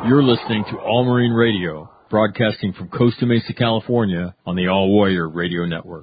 You're listening to All Marine Radio, broadcasting from Costa Mesa, California, on the All Warrior Radio Network.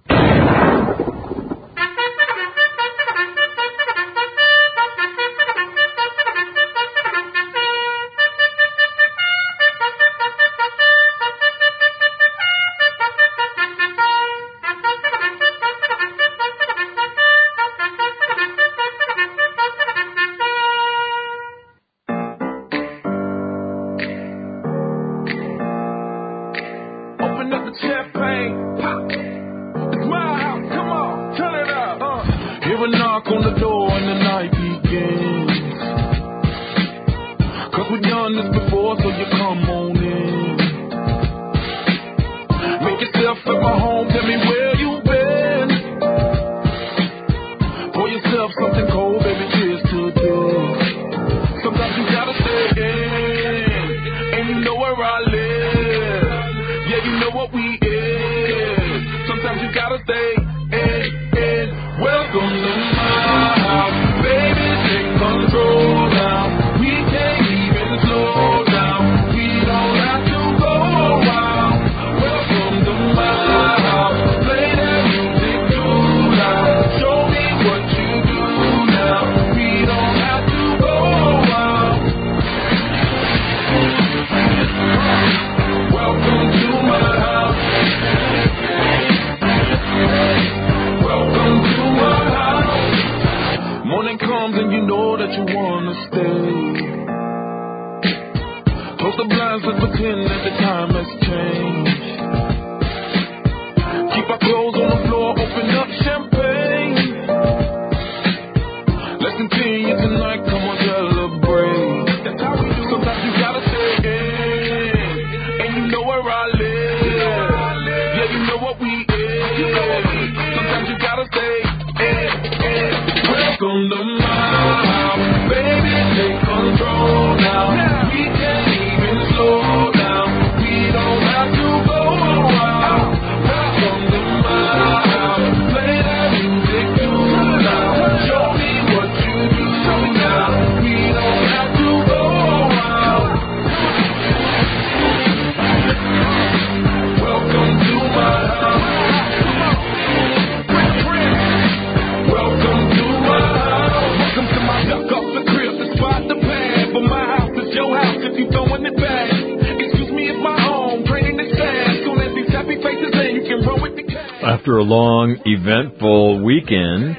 After a long, eventful weekend,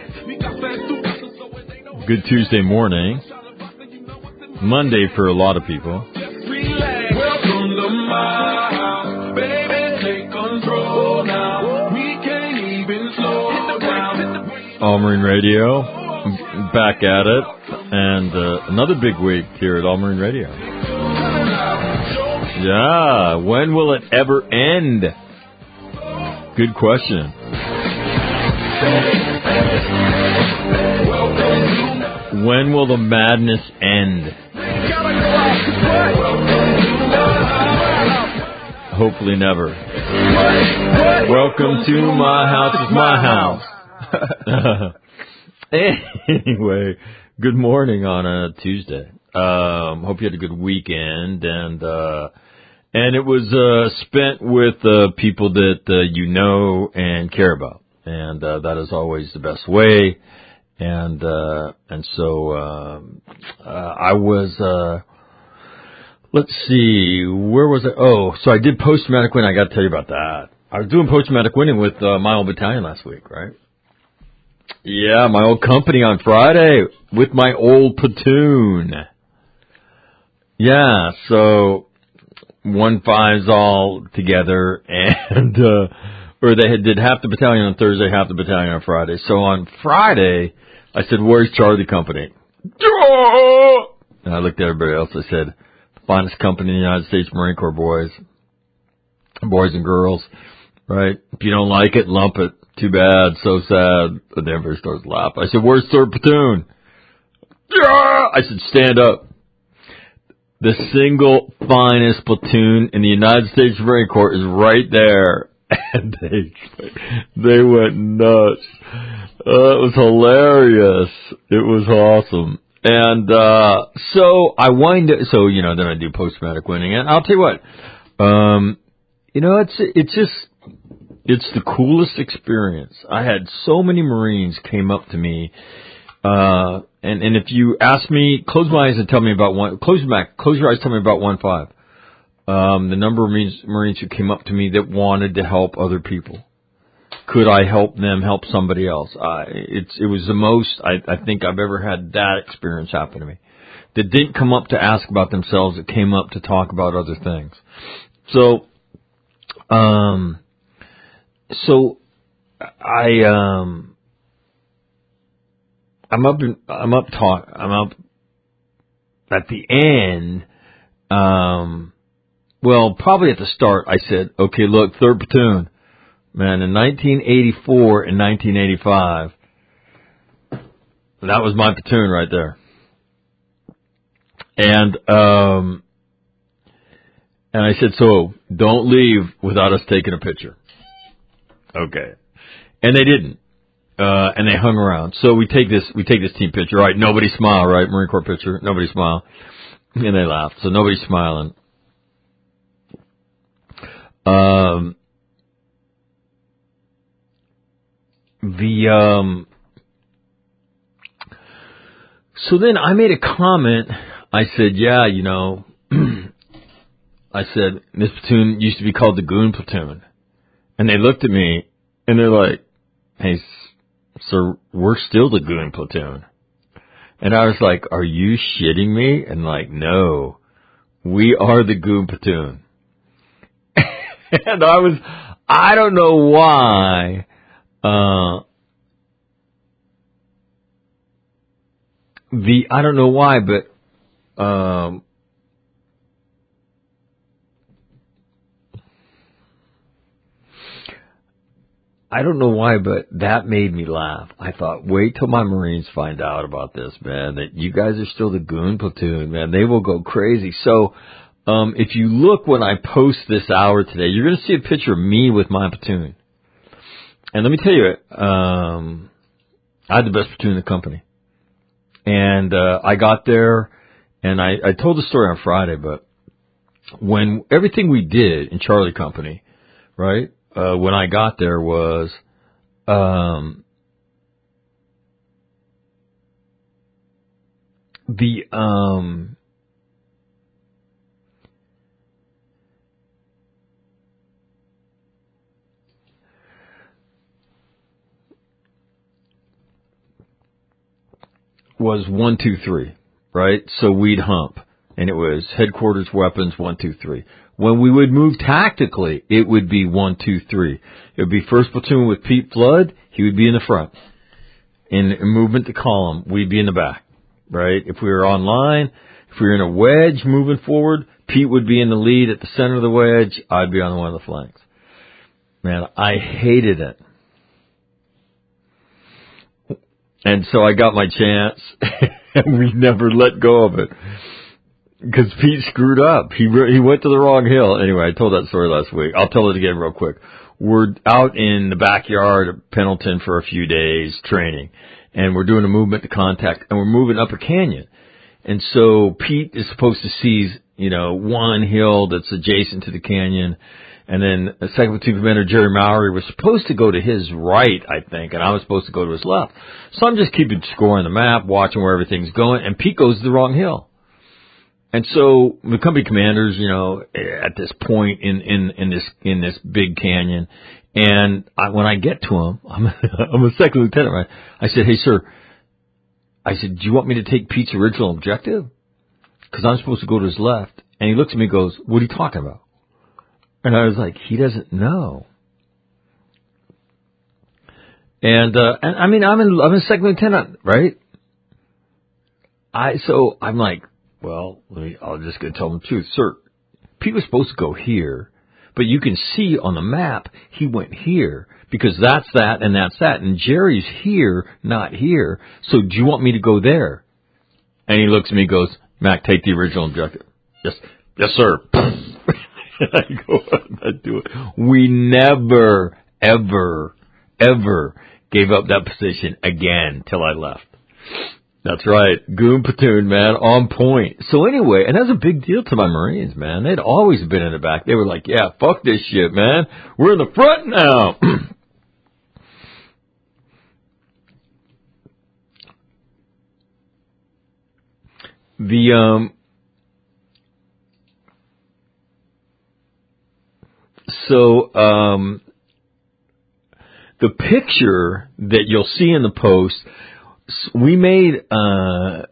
good Tuesday morning, Monday for a lot of people. All Marine Radio, back at it, and another big week here at All Marine Radio. Yeah, when will it ever end? Good question. When will the madness end? Hopefully never. Welcome to my house. It's my house. Anyway, good morning on a Tuesday. Hope you had a good weekend, and it was spent with people that you know and care about, and that is always the best way. And so I was. Let's see, where was I? Oh, so I did post-traumatic winning. I got to tell you about that. I was doing post-traumatic winning with my old battalion last week, right? Yeah, my old company on Friday with my old platoon. Yeah, so 1-5s all together, and or they did half the battalion on Thursday, half the battalion on Friday. So on Friday, I said, "Where's Charlie Company?" And I looked at everybody else. I said, "Finest company in the United States Marine Corps, boys and girls, right? If you don't like it, lump it. Too bad, so sad." And then everybody starts laughing. I said, "Where's 3rd Platoon?" I said, "Stand up. The single finest platoon in the United States Marine Corps is right there." And they went nuts. It was hilarious. It was awesome. And so I wind up, then I do post-traumatic winning. And I'll tell you what, it's the coolest experience. I had so many Marines came up to me, and if you ask me, close my eyes and tell me about close your eyes, tell me about 1-5. The number of Marines who came up to me that wanted to help other people. Could I help them help somebody else? It was the most I think I've ever had that experience happen to me. That didn't come up to ask about themselves, it came up to talk about other things. So I'm up at the end, well, probably at the start, I said, okay, look, 3rd Platoon, man, in 1984 and 1985, that was my platoon right there. And I said, so don't leave without us taking a picture. Okay. And they didn't. And they hung around. So we take this team picture. All right, nobody smile, right? Marine Corps picture. Nobody smile. And they laughed. So nobody's smiling. So then I made a comment. I said, yeah, I said, this platoon used to be called the Goon Platoon. And they looked at me and they're like, hey, sir, we're still the Goon Platoon. And I was like, are you shitting me? And like, no, we are the Goon Platoon. And I don't know why, but, that made me laugh. I thought, wait till my Marines find out about this, man, that you guys are still the Goon Platoon, man. They will go crazy. So, if you look when I post this hour today, you're going to see a picture of me with my platoon. And let me tell you, I had the best platoon in the company. And, I got there and I told the story on Friday, but when everything we did in Charlie Company, right? When I got there was, was 1, 2, 3, right? So we'd hump, and it was headquarters weapons 1, 2, 3. When we would move tactically, it would be 1, 2, 3. It would be 1st Platoon with Pete Flood. He would be in the front. In movement to column, we'd be in the back, right? If we were on line, if we were in a wedge moving forward, Pete would be in the lead at the center of the wedge. I'd be on one of the flanks. Man, I hated it. And so I got my chance, and we never let go of it. Because Pete screwed up. He went to the wrong hill. Anyway, I told that story last week. I'll tell it again real quick. We're out in the backyard of Pendleton for a few days training, and we're doing a movement to contact, and we're moving up a canyon. And so Pete is supposed to seize, one hill that's adjacent to the canyon. And then Second Platoon Commander Jerry Mowry was supposed to go to his right, I think, and I was supposed to go to his left. So I'm just keeping score on the map, watching where everything's going, and Pete goes to the wrong hill. And so the company commanders, at this point in this big canyon, and when I get to him, I'm a second lieutenant, right? I said, hey, sir, do you want me to take Pete's original objective? Because I'm supposed to go to his left. And he looks at me and goes, what are you talking about? And I was like, he doesn't know. And I mean, I'm a second lieutenant, right? So I'm like, well, I'll just go tell him the truth. Sir, Pete was supposed to go here, but you can see on the map he went here because that's that and that's that. And Jerry's here, not here. So do you want me to go there? And he looks at me and goes, Mac, take the original objective. Yes, sir. I go and I do it. We never, ever, ever gave up that position again till I left. That's right. Goon platoon, man, on point. So anyway, and that's a big deal to my Marines, man. They'd always been in the back. They were like, yeah, fuck this shit, man. We're in the front now. The picture that you'll see in the post, they made a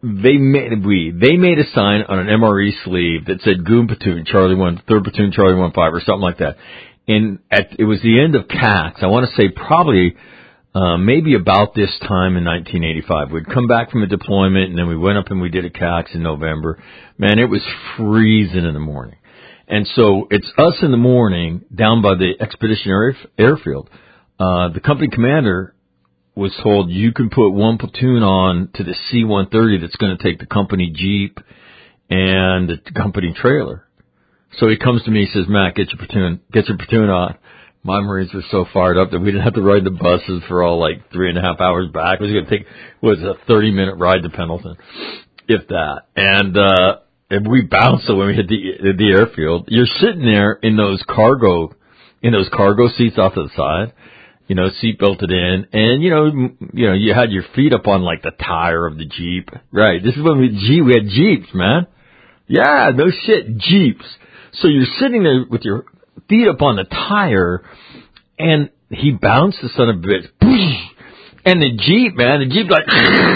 sign on an MRE sleeve that said Goon Platoon, Charlie 1, 3rd Platoon, Charlie 1-5, or something like that. And it was the end of CAX. I want to say probably, maybe about this time in 1985. We'd come back from a deployment, and then we went up and we did a CAX in November. Man, it was freezing in the morning. And so it's us in the morning down by the Expeditionary Airfield. The company commander was told you can put one platoon on to the C-130 that's going to take the company Jeep and the company trailer. So he comes to me, he says, Matt, get your platoon on. My Marines were so fired up that we didn't have to ride the buses for all like 3.5 hours back. It was going to take, a 30-minute ride to Pendleton, if that. And we bounced when we hit the airfield. You're sitting there in those cargo seats off to the side. Seat belted in, and you had your feet up on like the tire of the Jeep. Right. This is when we had Jeeps, man. Yeah, no shit, Jeeps. So you're sitting there with your feet up on the tire, and he bounced the son of a bitch. And the Jeep like,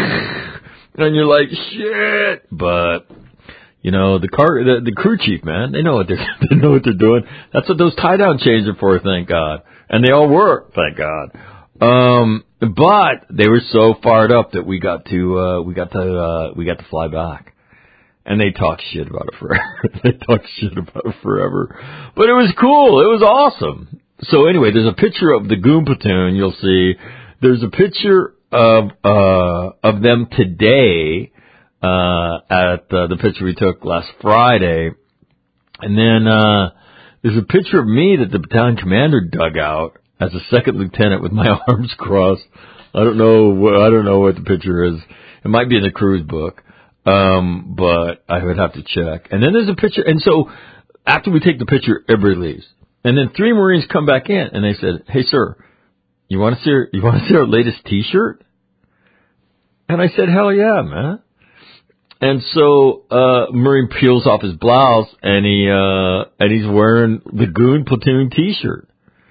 and you're like, shit. But, the crew chief, man, they know what they're doing. That's what those tie down chains are for, thank God. And they all work, thank God. But they were so fired up that we got to fly back. And they talked shit about it forever. But it was cool. It was awesome. So anyway, there's a picture of the Goon Platoon. You'll see. There's a picture of them today, at the picture we took last Friday. And then, there's a picture of me that the battalion commander dug out as a second lieutenant with my arms crossed. I don't know what the picture is. It might be in the crew's book. But I would have to check. And then there's a picture. And so after we take the picture, everybody leaves. And then 3 Marines come back in and they said, hey sir, you want to see our latest t-shirt? And I said, hell yeah, man. And so, Marine peels off his blouse and he's wearing the Goon Platoon t-shirt.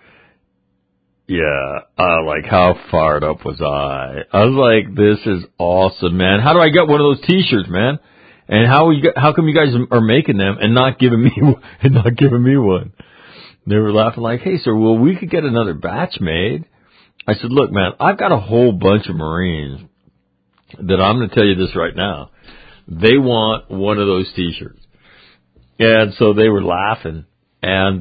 Yeah, like how fired up was I? I was like, this is awesome, man. How do I get one of those t-shirts, man? And how come you guys are making them and not giving me one? They were laughing like, hey sir, well we could get another batch made. I said, look man, I've got a whole bunch of Marines that I'm going to tell you this right now. They want one of those t-shirts. And so they were laughing and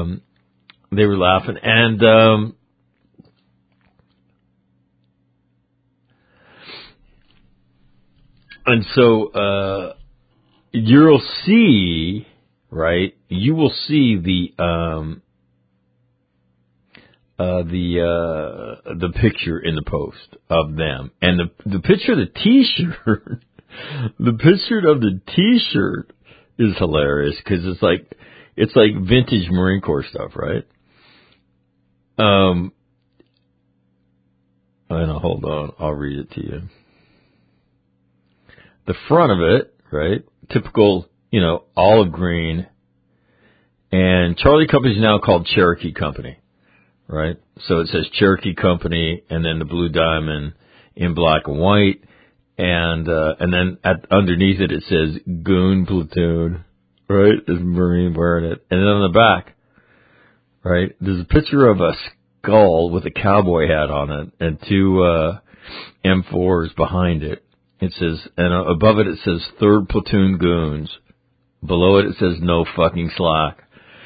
so, you'll see, right? You will see the picture in the post of them. And the picture of the t-shirt, is hilarious because it's like vintage Marine Corps stuff, right? I know, hold on. I'll read it to you. The front of it, right? Typical, olive green. And Charlie Company is now called Cherokee Company, right? So it says Cherokee Company and then the blue diamond in black and white. And then underneath it says Goon Platoon, right? There's a Marine wearing it. And then on the back, right? There's a picture of a skull with a cowboy hat on it and 2, M4s behind it. It says, and above it says 3rd Platoon Goons. Below it says no fucking slack.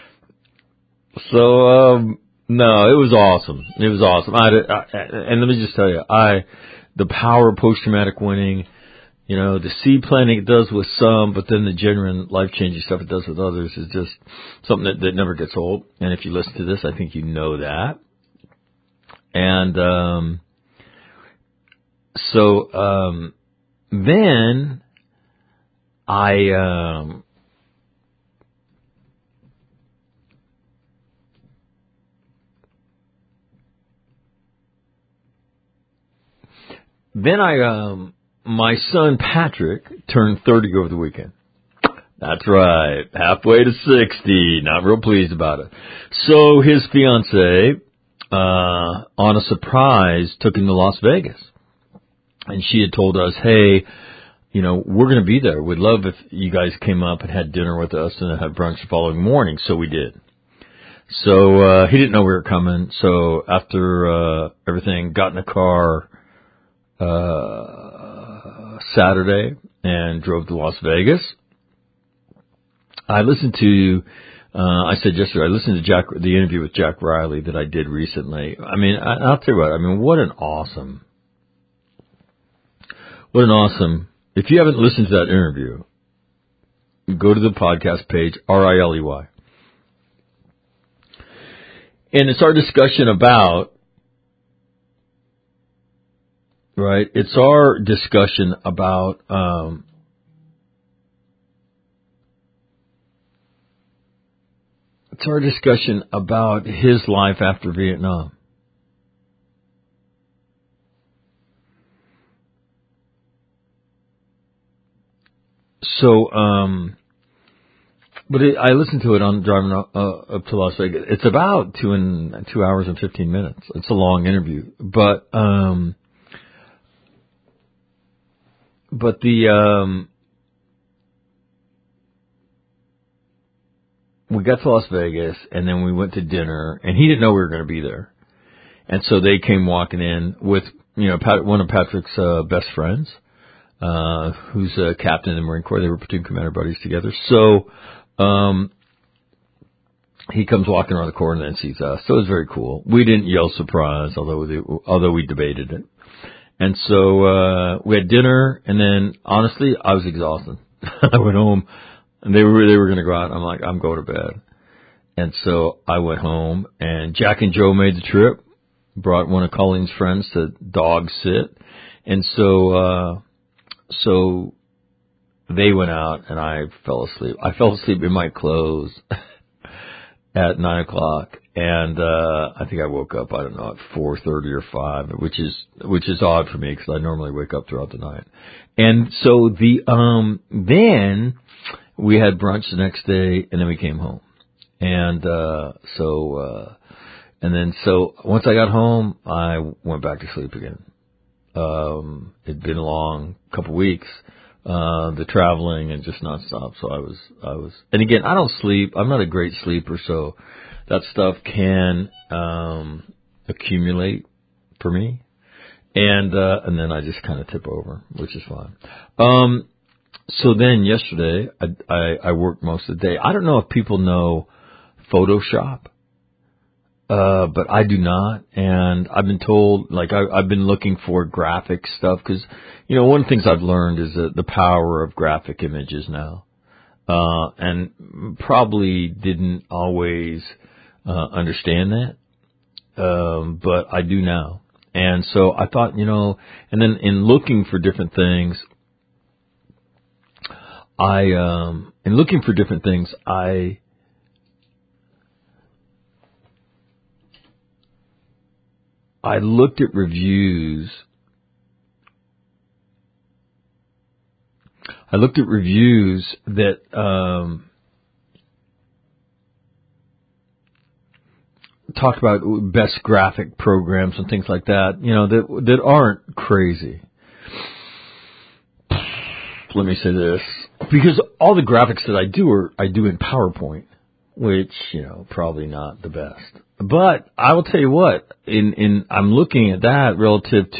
So, no, it was awesome. It was awesome. And let me just tell you, the power of post-traumatic winning, the seed planting it does with some, but then the genuine life-changing stuff it does with others is just something that never gets old. And if you listen to this, I think you know that. And, then my son Patrick turned 30 over the weekend. That's right, halfway to 60. Not real pleased about it. So his fiancée, on a surprise, took him to Las Vegas. And she had told us, hey, we're going to be there. We'd love if you guys came up and had dinner with us and had brunch the following morning. So we did. So he didn't know we were coming. So after everything, got in the car Saturday and drove to Las Vegas. I listened to, I said yesterday, I listened to the interview with Jack Riley that I did recently. I mean, I'll tell you what, what an awesome, if you haven't listened to that interview, go to the podcast page, Riley. And it's our discussion about, right, it's our discussion about, his life after Vietnam. So, I listened to it on driving up to Las Vegas. It's about 2 hours and 15 minutes. It's a long interview, but we got to Las Vegas, and then we went to dinner, and he didn't know we were going to be there. And so they came walking in with, one of Patrick's best friends, who's a captain in the Marine Corps. They were platoon commander buddies together. So he comes walking around the corner and then sees us. So it was very cool. We didn't yell surprise, although we debated it. And so we had dinner, and then honestly, I was exhausted. I went home. And they were going to go out. I'm like, I'm going to bed. And so I went home, and Jack and Joe made the trip, brought one of Colleen's friends to dog sit. And so they went out, and I fell asleep. I fell asleep in my clothes at 9:00. And, I think I woke up, I don't know, at 4:30 or 5, which is odd for me because I normally wake up throughout the night. And so then we had brunch the next day, and then we came home. And so once I got home, I went back to sleep again. It'd been a long couple weeks, the traveling and just nonstop. So I was, and again, I don't sleep. I'm not a great sleeper, so that stuff can, accumulate for me. And then I just kind of tip over, which is fine. So then yesterday, I worked most of the day. I don't know if people know Photoshop, but I do not. And I've been told, I've been looking for graphic stuff because, one of the things I've learned is the power of graphic images now. And probably didn't always, understand that. But I do now. And so I thought, and then in looking for different things, I looked at reviews. That, talked about best graphic programs and things like that, that aren't crazy. Let me say this, because all the graphics that I do in PowerPoint, which, probably not the best. But I will tell you what, I'm looking at that relative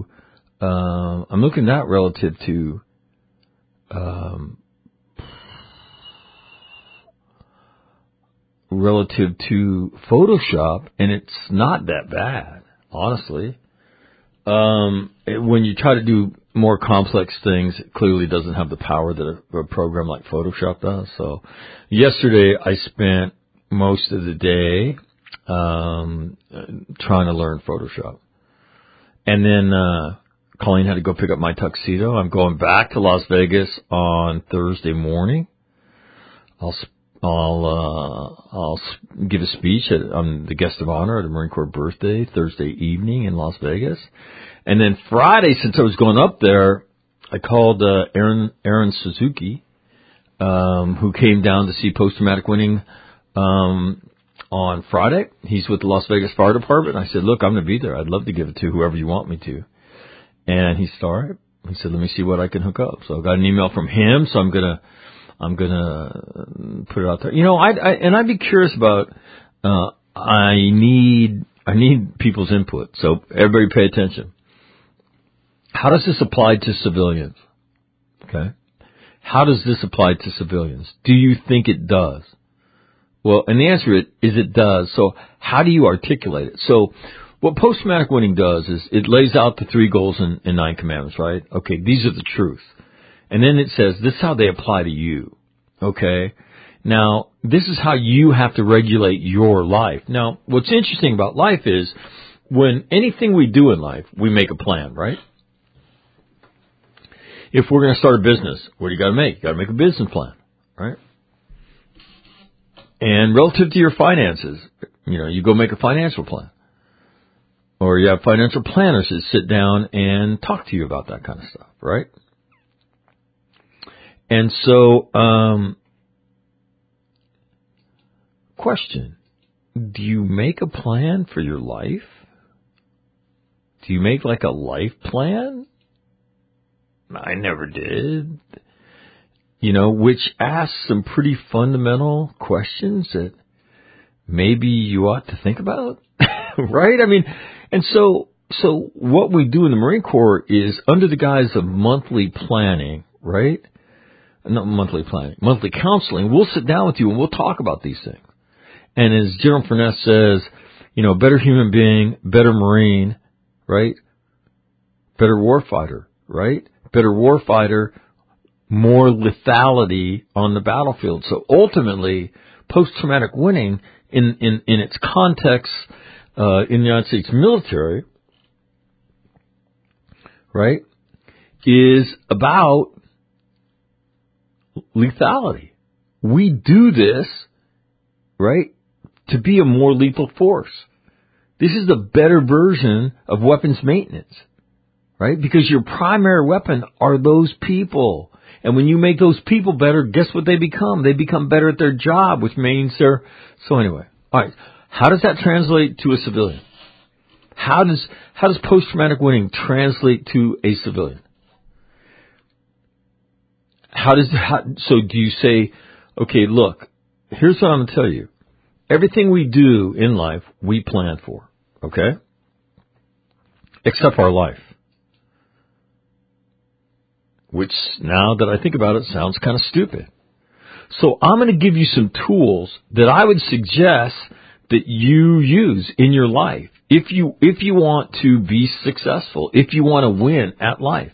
to Photoshop, and it's not that bad, honestly. When you try to do more complex things, it clearly doesn't have the power that a program like Photoshop does. So yesterday I spent most of the day trying to learn Photoshop. And then Colleen had to go pick up my tuxedo. I'm going back to Las Vegas on Thursday morning. I'll give a speech. I'm the guest of honor at a Marine Corps birthday Thursday evening in Las Vegas. And then Friday, since I was going up there, I called Aaron Suzuki, who came down to see Post-Traumatic Winning on Friday. He's with the Las Vegas Fire Department. I said, look, I'm going to be there. I'd love to give it to whoever you want me to. And he said, all right. He said, let me see what I can hook up. So I got an email from him, so I'm gonna put it out there. You know, I'd be curious about. I need people's input. So everybody, pay attention. How does this apply to civilians? Okay, how does this apply to civilians? Do you think it does? Well, and the answer is it does. So how do you articulate it? So what Post-Traumatic Winning does is it lays out the 3 goals and 9 commandments, right? Okay, these are the truth. And then it says, this is how they apply to you. Okay? Now, this is how you have to regulate your life. Now, what's interesting about life is when anything we do in life, we make a plan, right? If we're going to start a business, what do you got to make? You got to make a business plan, right? And relative to your finances, you know, you go make a financial plan. Or you have financial planners that sit down and talk to you about that kind of stuff, right? And so, question, do you make a plan for your life? Do you make like a life plan? I never did. You know, which asks some pretty fundamental questions that maybe you ought to think about, right? I mean, and so what we do in the Marine Corps is under the guise of monthly planning, right? Not monthly planning, monthly counseling. We'll sit down with you and we'll talk about these things. And as General Furness says, you know, better human being, better Marine, right? Better warfighter, right? Better warfighter, more lethality on the battlefield. So ultimately, post-traumatic winning in its context in the United States military, right, is about lethality. We do this, right, to be a more lethal force. This is the better version of weapons maintenance, right? Because your primary weapon are those people. And when you make those people better, guess what they become? They become better at their job, which means they're... So anyway, all right. How does that translate to a civilian? How does post-traumatic winning translate to a civilian? So do you say, okay, look, here's what I'm going to tell you. Everything we do in life, we plan for, okay? Except our life. Which, now that I think about it, sounds kind of stupid. So I'm going to give you some tools that I would suggest that you use in your life if you want to be successful, if you want to win at life.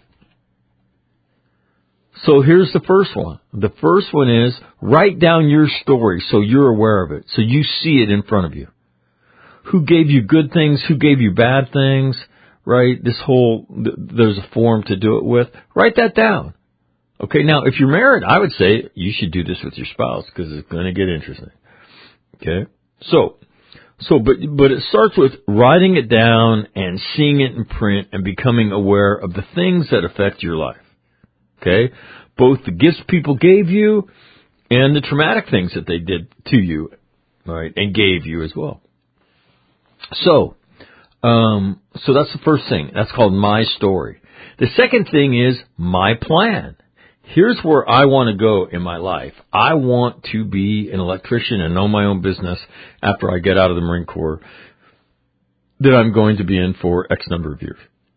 So here's the first one. The first one is write down your story so you're aware of it, so you see it in front of you. Who gave you good things? Who gave you bad things? Right? There's a form to do it with. Write that down. Okay, now if you're married, I would say you should do this with your spouse because it's going to get interesting. Okay? But it starts with writing it down and seeing it in print and becoming aware of the things that affect your life. Okay? Both the gifts people gave you and the traumatic things that they did to you, right? And gave you as well. So that's the first thing. That's called my story. The second thing is my plan. Here's where I want to go in my life. I want to be an electrician and own my own business after I get out of the Marine Corps that I'm going to be in for X number of years.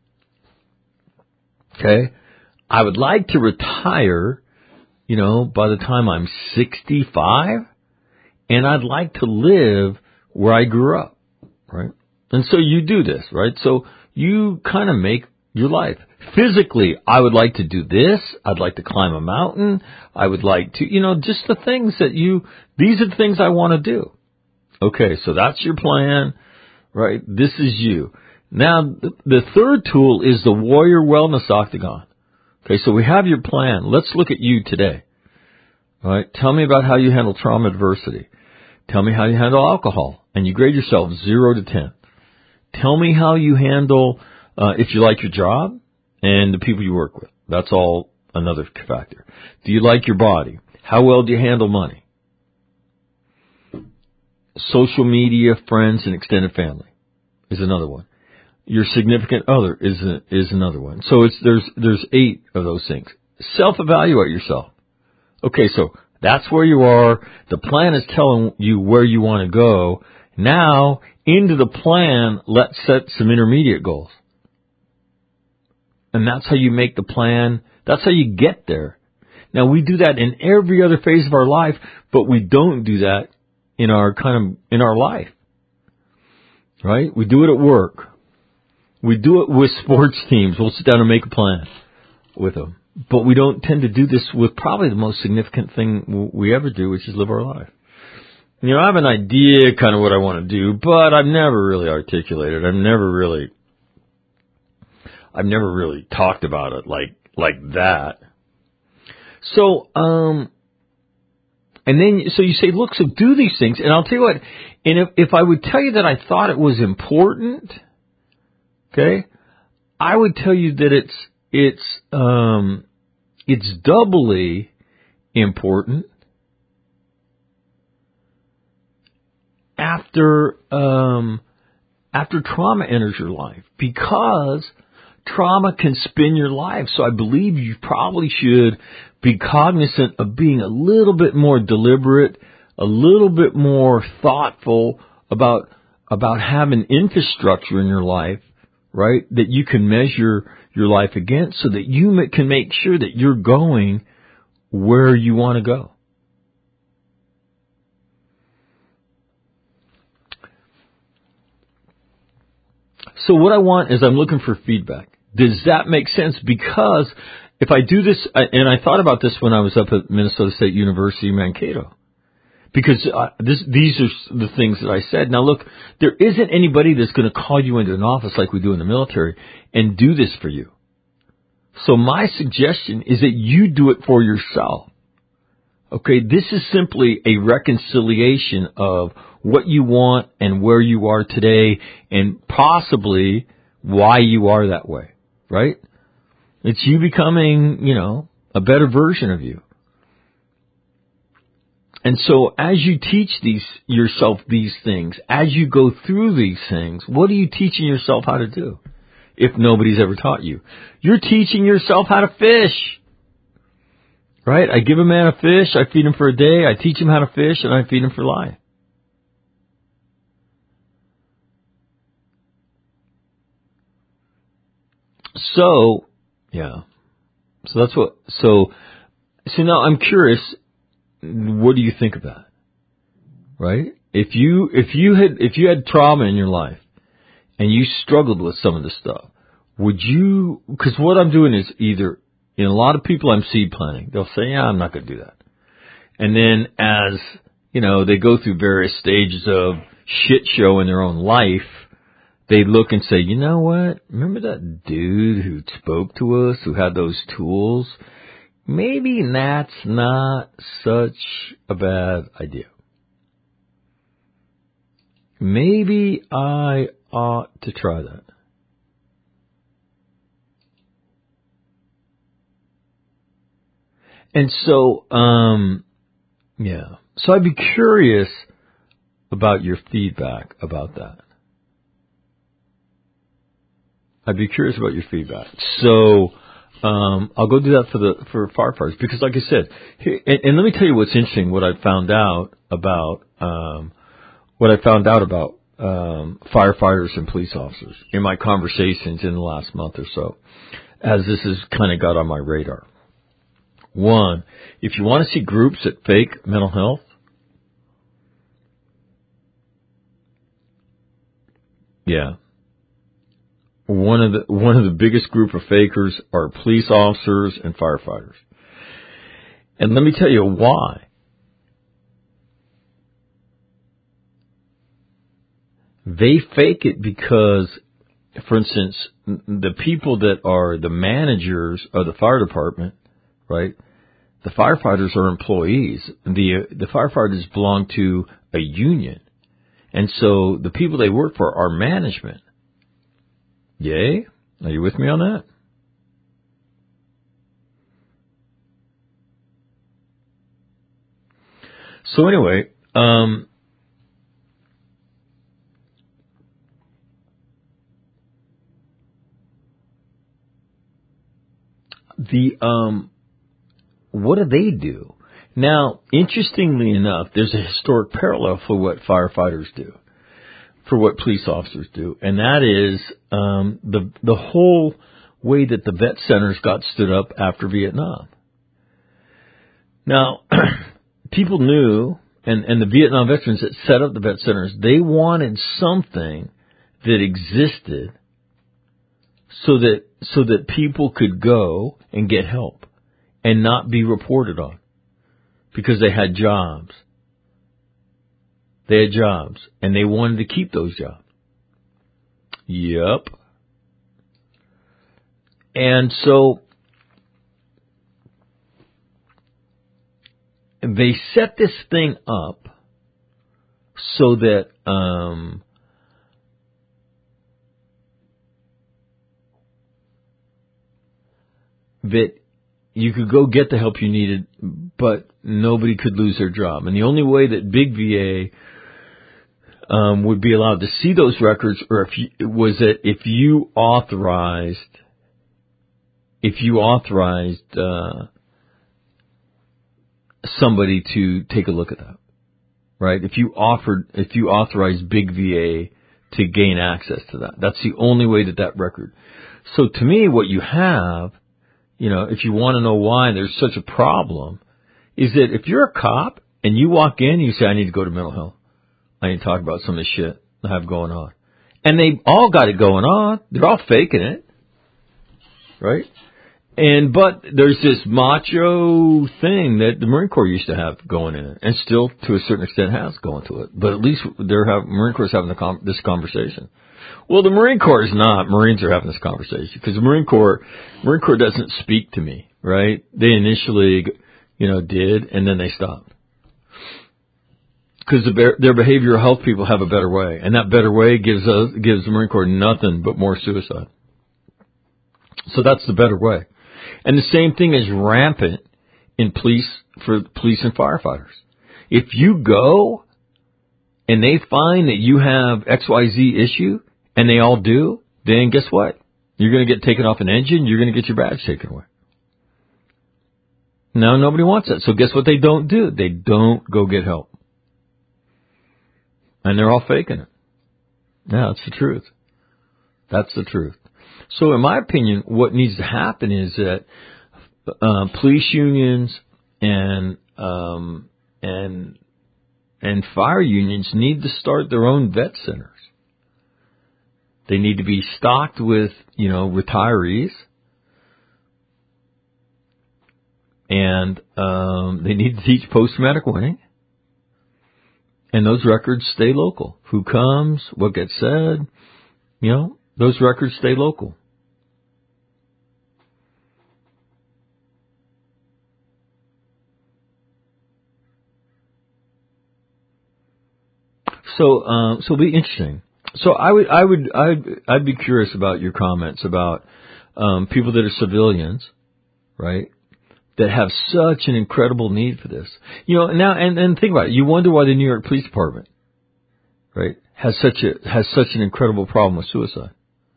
Okay? I would like to retire, you know, by the time I'm 65, and I'd like to live where I grew up, right? And so you do this, right? So you kind of make your life. Physically, I would like to do this. I'd like to climb a mountain. I would like to, you know, just the things these are the things I want to do. Okay, so that's your plan, right? This is you. Now, the third tool is the Warrior Wellness Octagon. Okay, so we have your plan. Let's look at you today. All right, tell me about how you handle trauma adversity. Tell me how you handle alcohol, and you grade yourself 0 to 10. Tell me how you handle if you like your job and the people you work with. That's all another factor. Do you like your body? How well do you handle money? Social media, friends, and extended family is another one. Your significant other is another one. So there's 8 of those things. Self-evaluate yourself. Okay, so that's where you are. The plan is telling you where you want to go. Now, into the plan, let's set some intermediate goals. And that's how you make the plan. That's how you get there. Now, we do that in every other phase of our life, but we don't do that in our life. Right? We do it at work. We do it with sports teams. We'll sit down and make a plan with them. But we don't tend to do this with probably the most significant thing we ever do, which is live our life. You know, I have an idea kind of what I want to do, but I've never really articulated. I've never really talked about it like that. So, and then, so you say, look, so do these things. And I'll tell you what, and if I would tell you that I thought it was important, okay, I would tell you that it's doubly important after trauma enters your life, because trauma can spin your life. So I believe you probably should be cognizant of being a little bit more deliberate, a little bit more thoughtful about having infrastructure in your life, right, that you can measure your life against, so that you can make sure that you're going where you want to go. So what I want is I'm looking for feedback. Does that make sense? Because if I do this, and I thought about this when I was up at Minnesota State University, Mankato, because these are the things that I said. Now look, there isn't anybody that's going to call you into an office like we do in the military and do this for you. So my suggestion is that you do it for yourself. Okay, this is simply a reconciliation of what you want and where you are today, and possibly why you are that way, right? It's you becoming, a better version of you. And so as you teach yourself these things, as you go through these things, what are you teaching yourself how to do if nobody's ever taught you? You're teaching yourself how to fish. Right? I give a man a fish, I feed him for a day, I teach him how to fish, and I feed him for life. So, yeah. So now I'm curious, what do you think of that? Right? If you had trauma in your life and you struggled with some of this stuff, would you, because what I'm doing is either, in a lot of people I'm seed planting, they'll say, yeah, I'm not going to do that. And then as, they go through various stages of shit show in their own life, they look and say, you know what? Remember that dude who spoke to us, who had those tools? Maybe that's not such a bad idea. Maybe I ought to try that. And so, yeah. So I'd be curious about your feedback about that. I'd be curious about your feedback. So, I'll go do that for firefighters, because like I said, and let me tell you what's interesting, what I found out about firefighters and police officers in my conversations in the last month or so, as this has kind of got on my radar. One, if you want to see groups that fake mental health, yeah, one of the biggest group of fakers are police officers and firefighters. And let me tell you why. They fake it because for instance, the people that are the managers of the fire department, right? The firefighters are employees. The firefighters belong to a union. And so the people they work for are management. Yay? Are you with me on that? So anyway, what do they do? Now, interestingly enough, there's a historic parallel for what firefighters do, for what police officers do, and that is the whole way that the vet centers got stood up after Vietnam. Now, people knew, and the Vietnam veterans that set up the vet centers, they wanted something that existed so that people could go and get help and not be reported on because they had jobs. They had jobs, and they wanted to keep those jobs. Yep. And so they set this thing up so that that you could go get the help you needed, but nobody could lose their job. And the only way that Big VA would be allowed to see those records, or was that if you authorized somebody to take a look at that, right? If you authorized Big VA to gain access to that, that's the only way that record. So to me, what you have, if you want to know why there's such a problem, is that if you're a cop and you walk in and you say, I need to go to mental health, I need to talk about some of the shit I have going on, and they all got it going on, they're all faking it, right? But there's this macho thing that the Marine Corps used to have going in it, and still to a certain extent has going to it. But at least Marine Corps is having this conversation. Well, the Marine Corps is not. Marines are having this conversation because the Marine Corps doesn't speak to me, right? They initially, did, and then they stopped. Because their behavioral health people have a better way, and that better way gives the Marine Corps nothing but more suicide. So that's the better way. And the same thing is rampant in for police and firefighters. If you go and they find that you have XYZ issue, and they all do, then guess what? You're going to get taken off an engine, you're going to get your badge taken away. Now, nobody wants that. So guess what they don't do? They don't go get help. And they're all faking it. Yeah, that's the truth. That's the truth. So in my opinion, what needs to happen is that police unions and fire unions need to start their own vet centers. They need to be stocked with, retirees, and they need to teach post-traumatic winning. And those records stay local. Who comes, what gets said, those records stay local. So it'll be interesting. So I'd be curious about your comments about people that are civilians, right? That have such an incredible need for this. Now and think about it. You wonder why the New York Police Department, right, has such an incredible problem with suicide.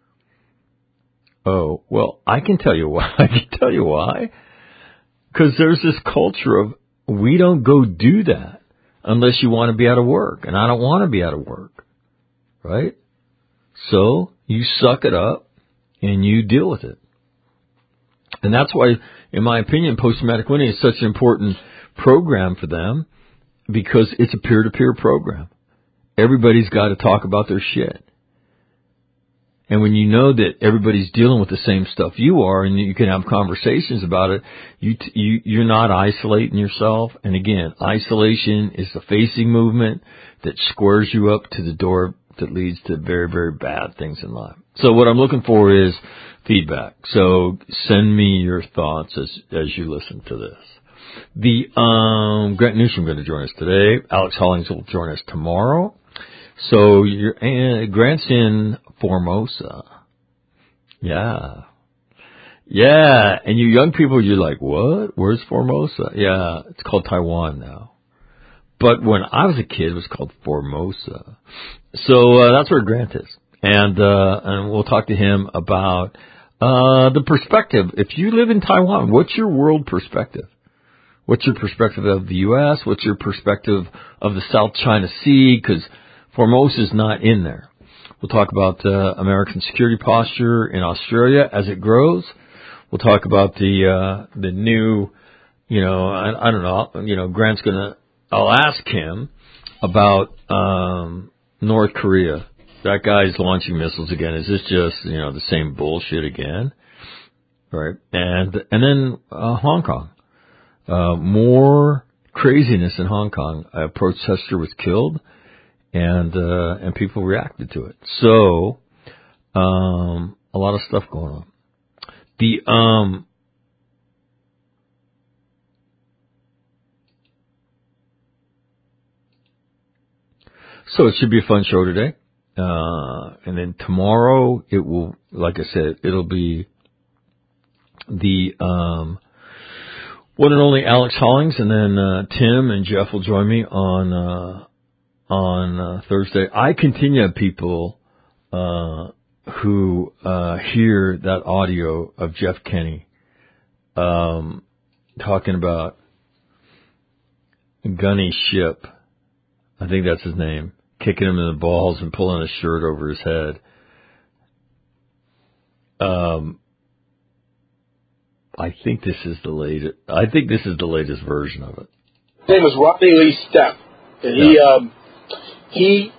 Oh, well, I can tell you why. I can tell you why. Because there's this culture of we don't go do that unless you want to be out of work, and I don't want to be out of work. Right? So you suck it up and you deal with it. And that's why, in my opinion, post-traumatic winning is such an important program for them, because it's a peer-to-peer program. Everybody's got to talk about their shit. And when you know that everybody's dealing with the same stuff you are, and you can have conversations about it, you're not isolating yourself. And again, isolation is the facing movement that squares you up to the door that leads to very, very bad things in life. So what I'm looking for is feedback. So send me your thoughts as you listen to this. Grant Newsom going to join us today. Alex Hollings will join us tomorrow. So Grant's in Formosa. Yeah. Yeah. And you young people, you're like, what? Where's Formosa? Yeah. It's called Taiwan now. But when I was a kid, it was called Formosa. So, that's where Grant is. And we'll talk to him about, the perspective. If you live in Taiwan, what's your world perspective? What's your perspective of the U.S.? What's your perspective of the South China Sea? Because Formosa is not in there. We'll talk about American security posture in Australia as it grows. We'll talk about the new, I don't know, Grant's I'll ask him about North Korea. That guy's launching missiles again. Is this just, the same bullshit again? Right. And then Hong Kong. More craziness in Hong Kong. A protester was killed and people reacted to it. So a lot of stuff going on. So it should be a fun show today. And then tomorrow it will, like I said, it'll be the one and only Alex Hollings, and then Tim and Jeff will join me on Thursday. I continue to have people who hear that audio of Jeff Kenny talking about Gunny Ship. I think that's his name. Kicking him in the balls and pulling his shirt over his head. I think this is the latest version of it. His name is Rodney Lee Stepp, and he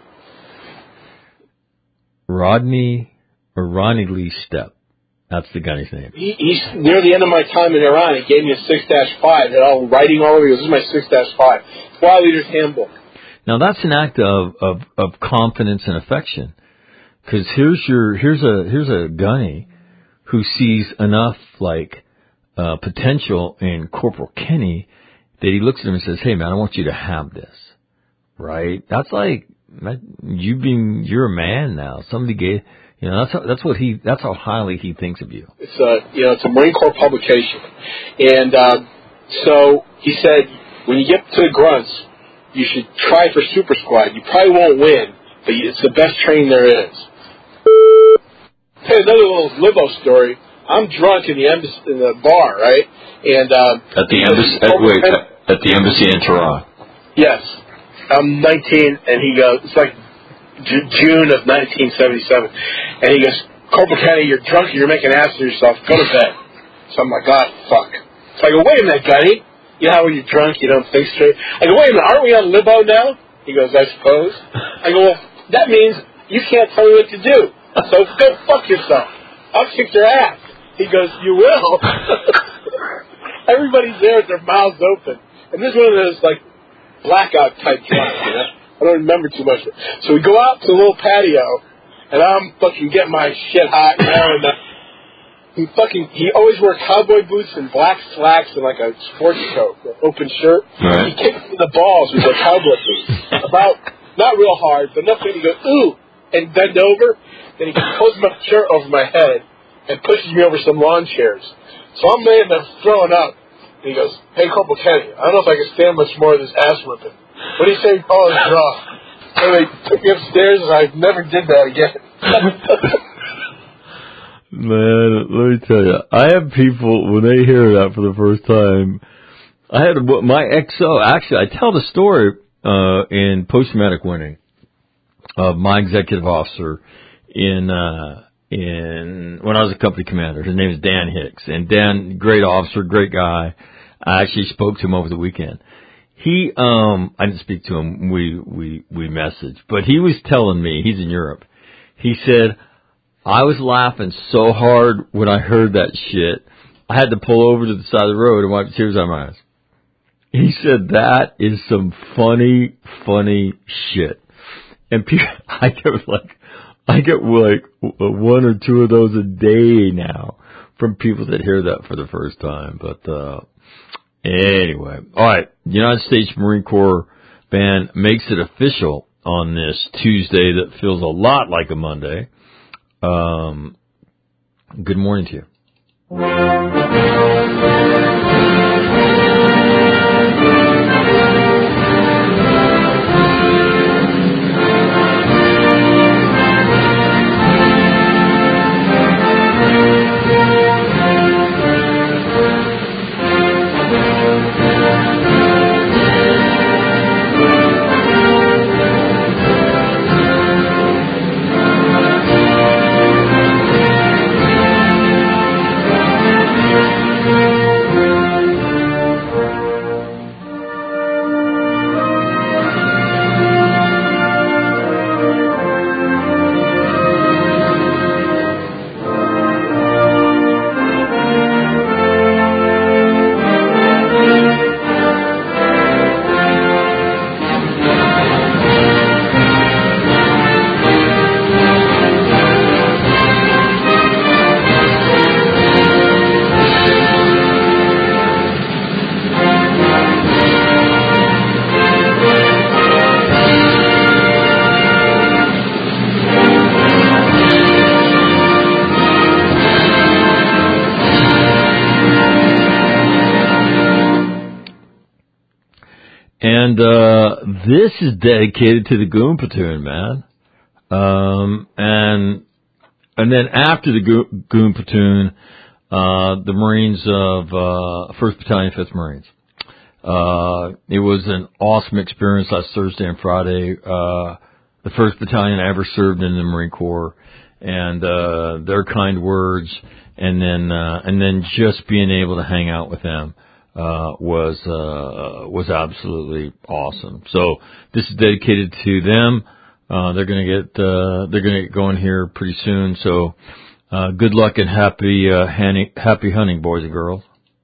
Ronnie Lee Stepp. That's the guy's name. He's near the end of my time in Iran. He gave me a 6-5 and all writing all over. He goes, "This is my 6-5." Fly Leader's Handbook. Now that's an act of confidence and affection, because here's a gunny who sees enough potential in Corporal Kenny that he looks at him and says, "Hey man, I want you to have this." Right? That's like you're a man now. Somebody gave, that's how highly he thinks of you. It's a Marine Corps publication, and so he said when you get to the grunts, you should try for Super Squad. You probably won't win, but it's the best training there is. Hey, another little Libo story. I'm drunk in the bar, right? And at the embassy in Toronto. Yes, I'm 19, and he goes. It's like June of 1977, and he goes, "Corporal Kenny, you're drunk and you're making an ass of yourself. Go to bed." So I'm like, "God, fuck." So I go, "Wait a minute, Gunny. You know how when you're drunk, you don't think straight?" I go, "Wait a minute, aren't we on Libo now?" He goes, "I suppose." I go, "Well, that means you can't tell me what to do. So go fuck yourself. I'll kick your ass." He goes, "You will?" Everybody's there with their mouths open. And this is one of those, blackout type drunks, I don't remember too much. So we go out to the little patio, and I'm fucking getting my shit hot, and he always wore cowboy boots and black slacks and a sports coat, an open shirt. Right. He kicks me in the balls with the cowboy boots. Not real hard, but enough for him to go, "Ooh," and bend over. Then he pulls my shirt over my head and pushes me over some lawn chairs. So I'm laying there throwing up. And he goes, "Hey, Corporal Kenny, I don't know if I can stand much more of this ass whipping. What do you say? Oh, it's rough." And they took me upstairs, and I never did that again. Man, let me tell you, I have people, when they hear that for the first time, I had my XO, actually, I tell the story in Post-Traumatic Winning of my executive officer when I was a company commander. His name is Dan Hicks. And Dan, great officer, great guy. I actually spoke to him over the weekend. I didn't speak to him, we messaged, but he was telling me, he's in Europe, he said, "I was laughing so hard when I heard that shit, I had to pull over to the side of the road and wipe the tears out of my eyes." He said that is some funny shit. And I get like one or two of those a day now from people that hear that for the first time. But anyway, all right. United States Marine Corps Band makes it official on this Tuesday that feels a lot like a Monday. Good morning to you. And this is dedicated to the Goon Platoon, man. And then after the Goon Platoon, the Marines of 1st Battalion, 5th Marines. It was an awesome experience last Thursday and Friday. The 1st Battalion I ever served in the Marine Corps, and their kind words, and then just being able to hang out with them was absolutely awesome. So this is dedicated to them. They're gonna get going here pretty soon. So good luck and happy hunting, boys and girls.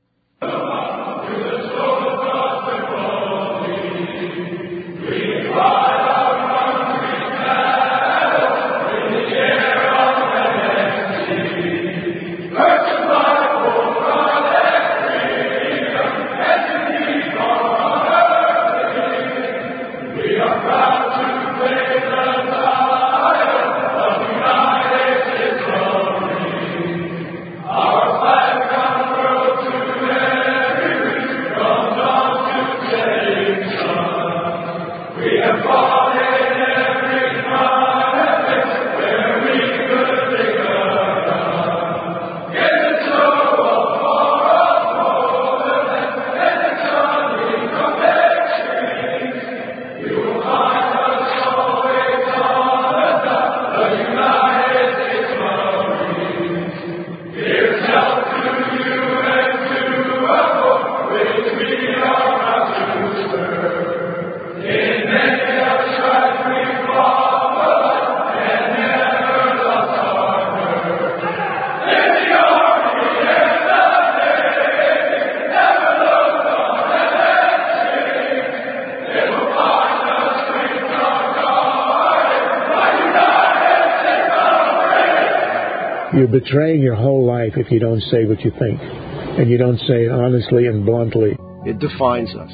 You're betraying your whole life if you don't say what you think, and you don't say it honestly and bluntly. It defines us.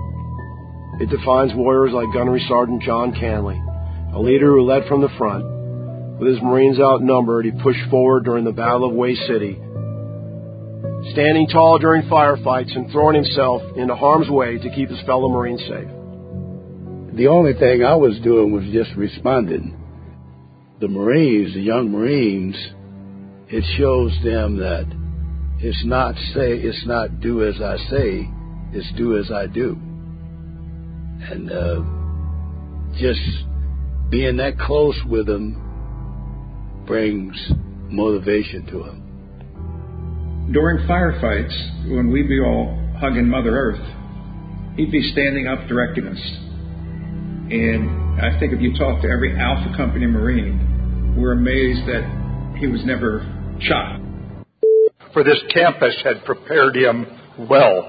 It defines warriors like Gunnery Sergeant John Canley, a leader who led from the front. With his Marines outnumbered, he pushed forward during the Battle of Way City, standing tall during firefights and throwing himself into harm's way to keep his fellow Marines safe. The only thing I was doing was just responding. The Marines, the young Marines, it shows them that it's not do as I say, it's do as I do. And just being that close with them brings motivation to them. During firefights, when we'd be all hugging Mother Earth, he'd be standing up directing us. And I think if you talk to every Alpha Company Marine, we're amazed that he was never shot. For this campus had prepared him well.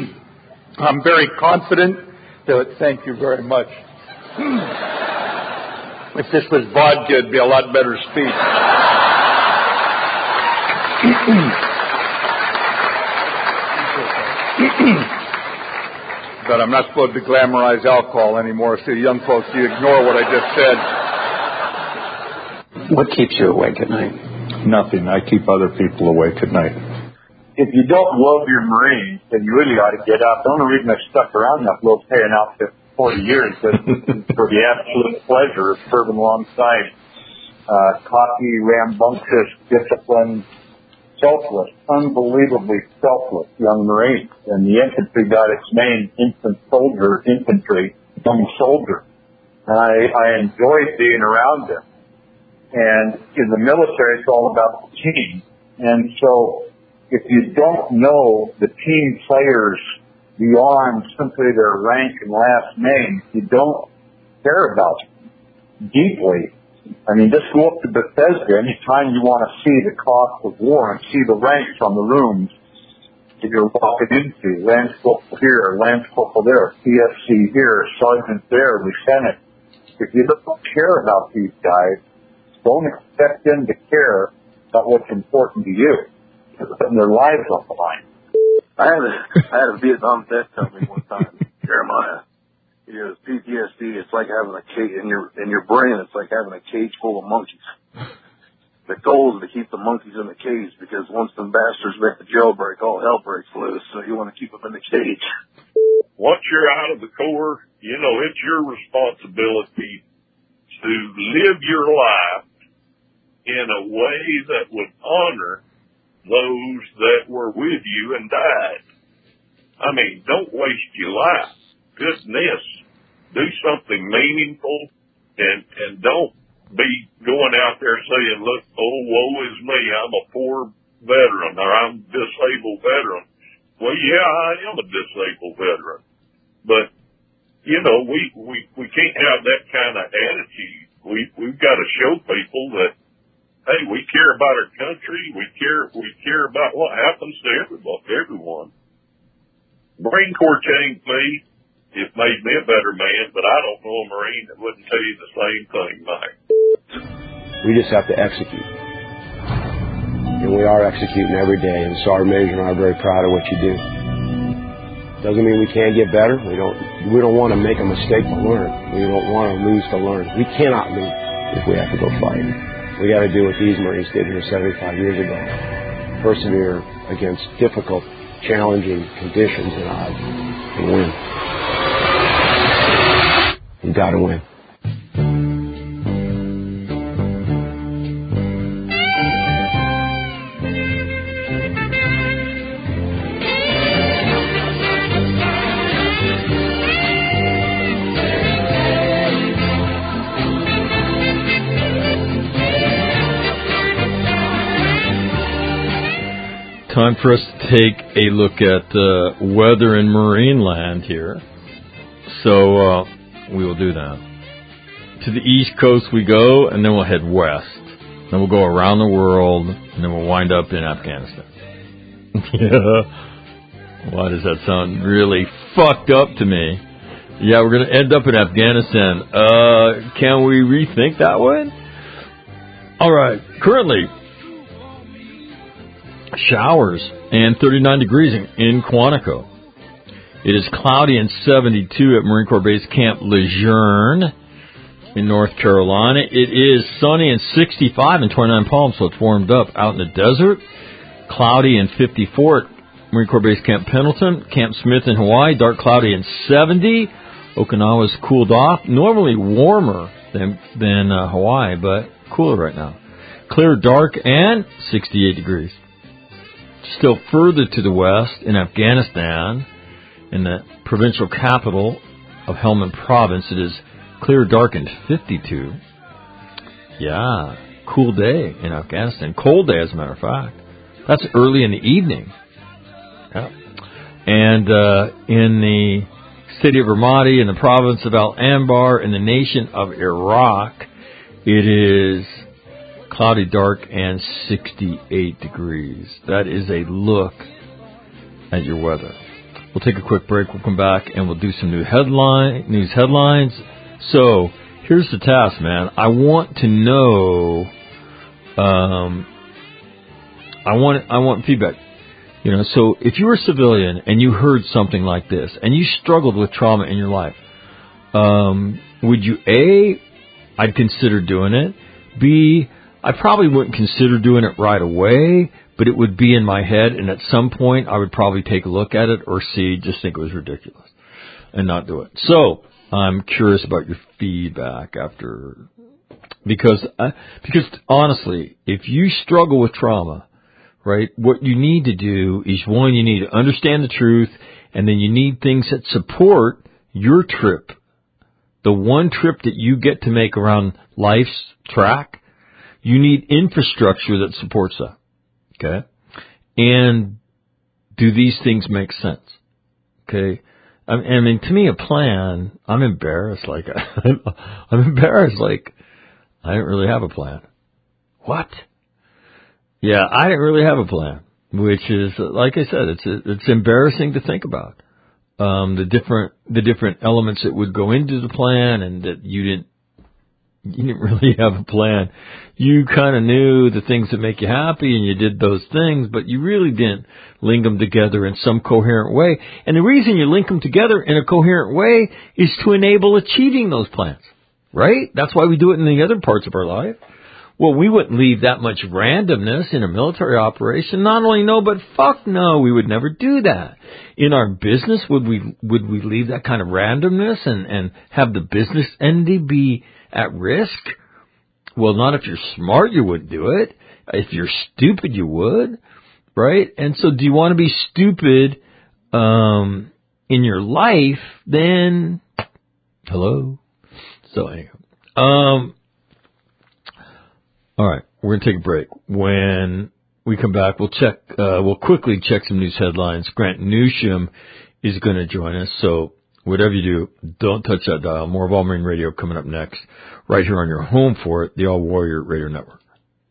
I'm very confident that, thank you very much. If this was vodka, it'd be a lot better speech. But I'm not supposed to glamorize alcohol anymore, so young folks, you ignore what I just said. What keeps you awake at night? Nothing. I keep other people awake at night. If you don't love your Marines, then you really ought to get out. The only reason I've stuck around that little paying outfit for 40 years is for the absolute pleasure of serving alongside cocky, rambunctious, disciplined, selfless, unbelievably selfless young Marines. And the infantry got its name, infant soldier, infantry, young soldier. And I enjoy being around them. And in the military, it's all about the team. And so if you don't know the team players beyond simply their rank and last name, you don't care about them deeply. I mean, just go up to Bethesda anytime you want to see the cost of war and see the ranks on the rooms that you're walking into. Lance Corporal here, Lance Corporal there, PFC here, Sergeant there, Lieutenant. If you don't care about these guys, don't expect them to care about what's important to you. They're putting their lives on the line. I had a Vietnam vet tell me one time, Jeremiah, he goes, PTSD, it's like having a cage in your brain. It's like having a cage full of monkeys. The goal is to keep the monkeys in the cage because once the bastards make the jailbreak, all hell breaks loose. So you want to keep them in the cage. Once you're out of the Corps, you know, it's your responsibility to live your life in a way that would honor those that were with you and died. I mean, don't waste your life. Goodness, do something meaningful and don't be going out there saying, look, oh, woe is me, I'm a poor veteran or I'm a disabled veteran. Well, yeah, I am a disabled veteran. But, you know, we can't have that kind of attitude. We've got to show people that, hey, we care about our country. We care about what happens to everyone. Marine Corps changed me. It made me a better man, but I don't know a Marine that wouldn't tell you the same thing, Mike. We just have to execute. And we are executing every day, and Sergeant Major and I are very proud of what you do. Doesn't mean we can't get better. We don't want to make a mistake to learn. We don't want to lose to learn. We cannot lose if we have to go fight. We got to do what these Marines did here 75 years ago. Persevere against difficult, challenging conditions and odds and win. You got to win. Time for us to take a look at weather in Marine land here. So we will do that. To the East Coast we go, and then we'll head west. Then we'll go around the world, and then we'll wind up in Afghanistan. Yeah. Why does that sound really fucked up to me? Yeah, we're going to end up in Afghanistan. Can we rethink that one? All right. Currently, showers and 39 degrees in Quantico. It is cloudy and 72 at Marine Corps Base Camp Lejeune in North Carolina. It is sunny and 65 and 29 Palms, so it's warmed up out in the desert. Cloudy and 54 at Marine Corps Base Camp Pendleton. Camp Smith in Hawaii, dark, cloudy and 70. Okinawa's cooled off. Normally warmer than Hawaii, but cooler right now. Clear, dark, and 68 degrees. Still further to the west in Afghanistan, in the provincial capital of Helmand Province, it is clear, dark, and 52. Yeah, cool day in Afghanistan. Cold day, as a matter of fact. That's early in the evening. Yeah. And in the city of Ramadi, in the province of Al-Anbar, in the nation of Iraq, it is cloudy, dark, and 68 degrees. That is a look at your weather. We'll take a quick break. We'll come back and we'll do some news headlines. So, here's the task, man. I want to know. I want feedback. You know, so if you were a civilian and you heard something like this and you struggled with trauma in your life, would you A, I'd consider doing it. B, I probably wouldn't consider doing it right away, but it would be in my head, and at some point I would probably take a look at it, or C, just think it was ridiculous and not do it. So I'm curious about your feedback after, because honestly, if you struggle with trauma, right, what you need to do is, one, you need to understand the truth, and then you need things that support your trip. The one trip that you get to make around life's track, you need infrastructure that supports that. Okay? And do these things make sense? Okay? I mean, to me, a plan, I'm embarrassed. Like, I'm embarrassed. Like, I didn't really have a plan. What? Yeah, I didn't really have a plan, which is, like I said, it's embarrassing to think about. The different elements that would go into the plan, and that you didn't really have a plan. You kind of knew the things that make you happy, and you did those things, but you really didn't link them together in some coherent way. And the reason you link them together in a coherent way is to enable achieving those plans, right? That's why we do it in the other parts of our life. Well, we wouldn't leave that much randomness in a military operation. Not only no, but fuck no, we would never do that. In our business, would we leave that kind of randomness and have the business entity be at risk? Well, not if you're smart, you wouldn't do it. If you're stupid, you would, right? And so do you want to be stupid in your life? Then, hello? So anyway. All right, we're going to take a break. When we come back, we'll quickly check some news headlines. Grant Newsham is going to join us, so whatever you do, don't touch that dial. More of All Marine Radio coming up next, right here on your home for it, the All Warrior Radio Network.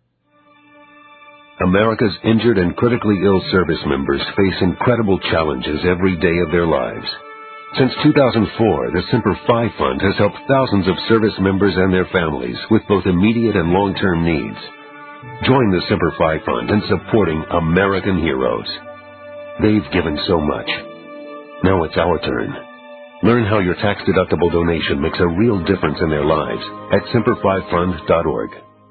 America's injured and critically ill service members face incredible challenges every day of their lives. Since 2004, the Semper Fi Fund has helped thousands of service members and their families with both immediate and long-term needs. Join the Semper Fi Fund in supporting American heroes. They've given so much. Now it's our turn. Learn how your tax-deductible donation makes a real difference in their lives at SemperFiFund.org.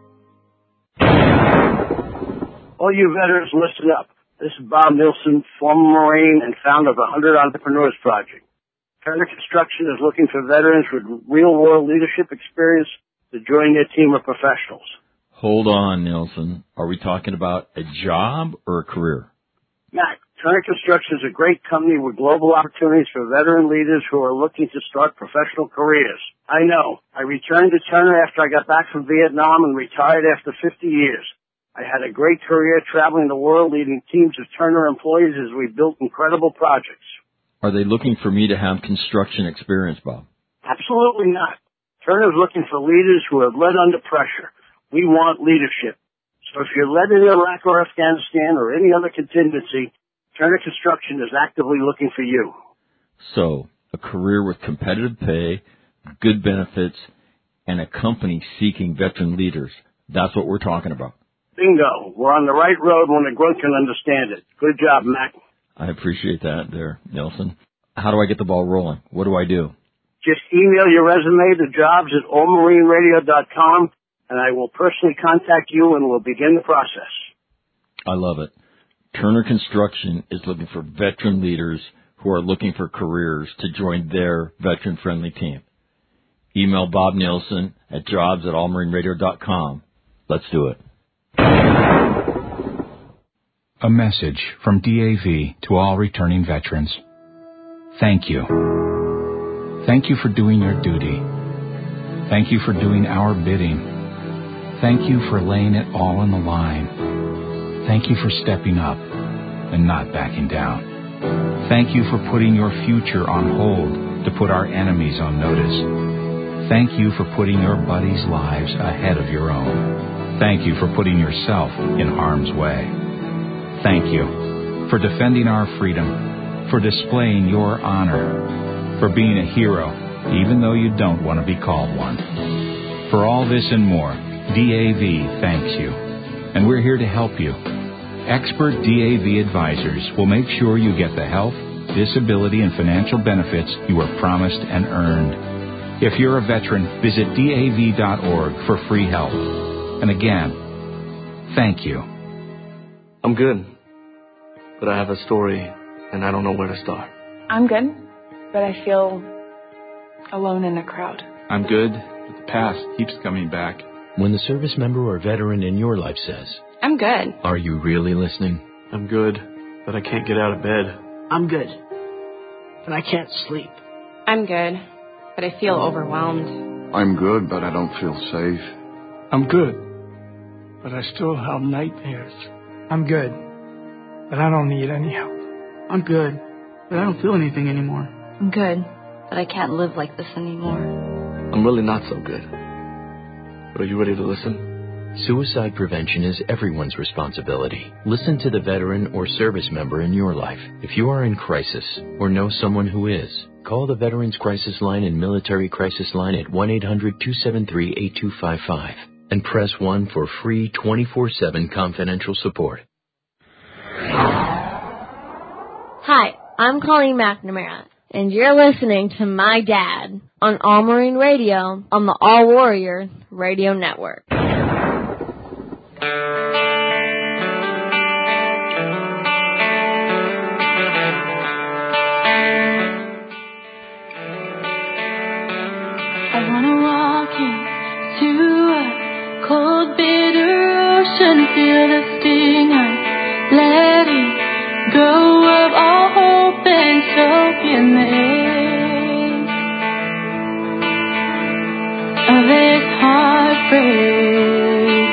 All you veterans, listen up. This is Bob Nilsson, former Marine and founder of the 100 Entrepreneurs Project. Turner Construction is looking for veterans with real-world leadership experience to join their team of professionals. Hold on, Nilsson. Are we talking about a job or a career? Mac, Turner Construction is a great company with global opportunities for veteran leaders who are looking to start professional careers. I know. I returned to Turner after I got back from Vietnam and retired after 50 years. I had a great career traveling the world leading teams of Turner employees as we built incredible projects. Are they looking for me to have construction experience, Bob? Absolutely not. Turner is looking for leaders who have led under pressure. We want leadership. So if you're led in Iraq or Afghanistan or any other contingency, Turner Construction is actively looking for you. So, a career with competitive pay, good benefits, and a company seeking veteran leaders. That's what we're talking about. Bingo. We're on the right road when a grunt can understand it. Good job, Mac. I appreciate that there, Nelson. How do I get the ball rolling? What do I do? Just email your resume to jobs@allmarineradio.com, and I will personally contact you and we'll begin the process. I love it. Turner Construction is looking for veteran leaders who are looking for careers to join their veteran-friendly team. Email Bob Nielsen at jobs@allmarineradio.com. Let's do it. A message from DAV to all returning veterans. Thank you. Thank you for doing your duty. Thank you for doing our bidding. Thank you for laying it all on the line. Thank you for stepping up and not backing down. Thank you for putting your future on hold to put our enemies on notice. Thank you for putting your buddies' lives ahead of your own. Thank you for putting yourself in harm's way. Thank you for defending our freedom, for displaying your honor, for being a hero even though you don't want to be called one. For all this and more, DAV thanks you. And we're here to help you. Expert DAV advisors will make sure you get the health, disability, and financial benefits you were promised and earned. If you're a veteran, visit DAV.org for free help. And again, thank you. I'm good, but I have a story, and I don't know where to start. I'm good, but I feel alone in a crowd. I'm good, but the past keeps coming back. When the service member or veteran in your life says, I'm good. Are you really listening? I'm good, but I can't get out of bed. I'm good, but I can't sleep. I'm good, but I feel overwhelmed. I'm good, but I don't feel safe. I'm good, but I still have nightmares. I'm good, but I don't need any help. I'm good, but I don't feel anything anymore. I'm good, but I can't live like this anymore. I'm really not so good. But are you ready to listen? Suicide prevention is everyone's responsibility. Listen to the veteran or service member in your life. If you are in crisis or know someone who is, call the Veterans Crisis Line and Military Crisis Line at 1-800-273-8255 and press 1 for free 24/7 confidential support. Hi, I'm Colleen McNamara, and you're listening to My Dad on All Marine Radio on the All Warrior Radio Network. Cold, bitter ocean, feel the sting of letting go of all hope and soak in me of this heartbreak.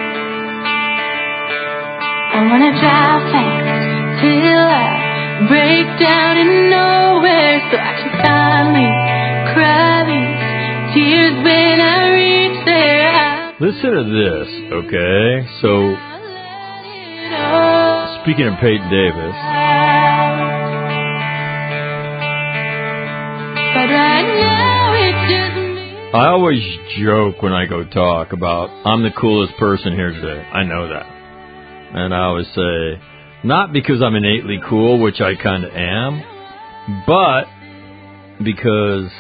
I wanna drive fast till I break down in nowhere, so I can finally cry these tears when I reach there. Listen to this, okay? So, speaking of Peyton Davis, I always joke when I go talk about I'm the coolest person here today. I know that. And I always say, not because I'm innately cool, which I kind of am, but because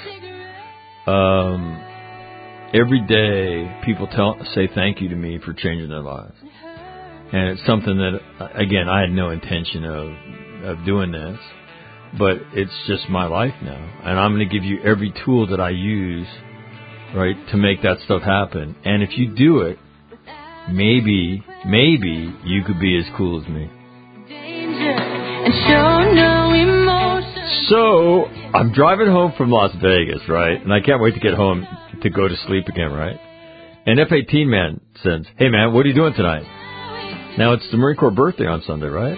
every day people say thank you to me for changing their lives. And it's something that, again, I had no intention of doing this, but it's just my life now. And I'm going to give you every tool that I use, right, to make that stuff happen. And if you do it, maybe you could be as cool as me. So, I'm driving home from Las Vegas, right? And I can't wait to get home to go to sleep again, right? And F-18 man says, hey man, what are you doing tonight? Now it's the Marine Corps birthday on Sunday, right?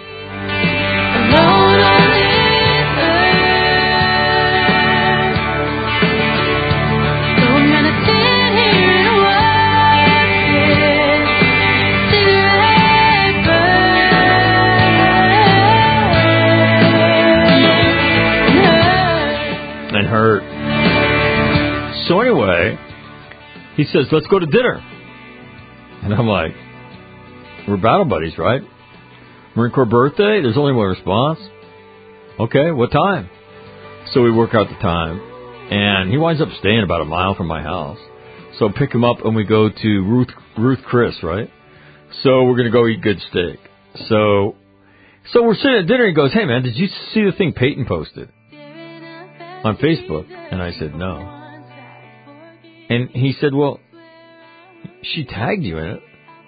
And hurt. So anyway, he says, let's go to dinner. And I'm like, we're battle buddies, right? Marine Corps birthday? There's only one response. Okay, what time? So we work out the time. And he winds up staying about a mile from my house. So pick him up and we go to Ruth Chris, right? So we're going to go eat good steak. So we're sitting at dinner and he goes, hey man, did you see the thing Peyton posted on Facebook? And I said, no. And he said, well, she tagged you in it.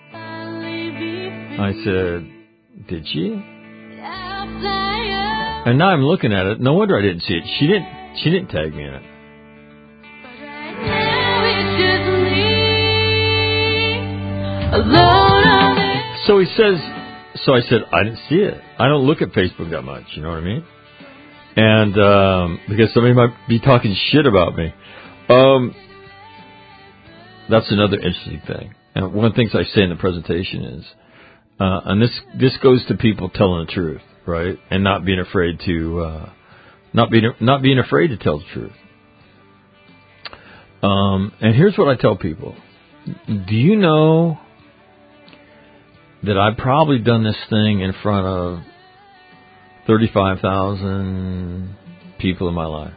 I said, did she? And now I'm looking at it. No wonder I didn't see it. She didn't tag me in it. So he says, so I said, I didn't see it. I don't look at Facebook that much, you know what I mean? And because somebody might be talking shit about me. That's another interesting thing. And one of the things I say in the presentation is, and this goes to people telling the truth, right? And not being afraid to tell the truth. And here's what I tell people. Do you know that I've probably done this thing in front of 35,000 people in my life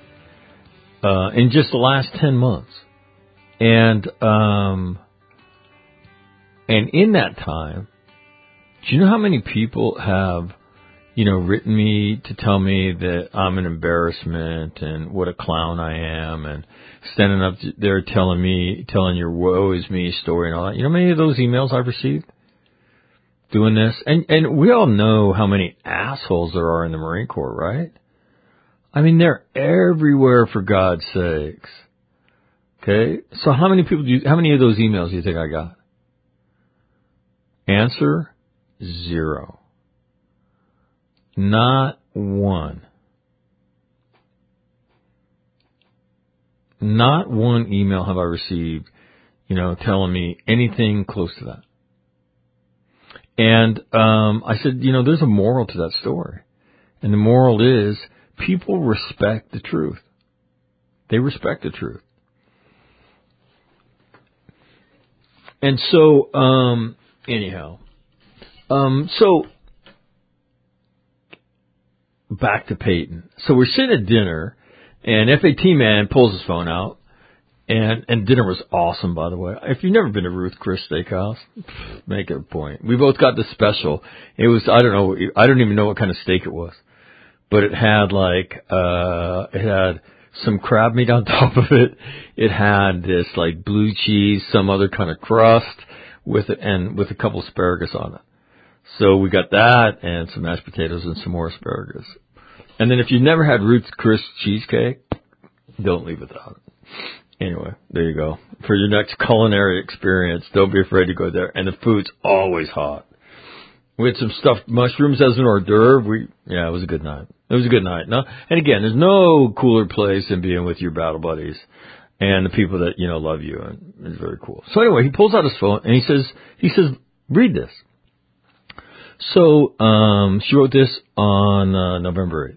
in just the last 10 months? And in that time, do you know how many people have, written me to tell me that I'm an embarrassment and what a clown I am, and standing up there telling your woe is me story and all that? You know how many of those emails I've received doing this? And we all know how many assholes there are in the Marine Corps, right? I mean, they're everywhere, for God's sakes. Okay? So how many of those emails do you think I got? Answer, 0. Not one. Not one email have I received, telling me anything close to that. And I said, there's a moral to that story. And the moral is people respect the truth. They respect the truth. And so, so back to Peyton. So we're sitting at dinner, and FAT man pulls his phone out, and dinner was awesome, by the way. If you've never been to Ruth Chris Steakhouse, make it a point. We both got the special. It was, I don't even know what kind of steak it was, but it had it had some crab meat on top of it. It had this blue cheese, some other kind of crust with it, and with a couple asparagus on it. So we got that and some mashed potatoes and some more asparagus. And then if you've never had Ruth Chris cheesecake, don't leave without it. Anyway, there you go. For your next culinary experience, don't be afraid to go there. And the food's always hot. We had some stuffed mushrooms as an hors d'oeuvre. It was a good night. It was a good night. No, and again, there's no cooler place than being with your battle buddies and the people that, love you. And it's very cool. So anyway, he pulls out his phone and he says, read this. So, she wrote this on November 8th.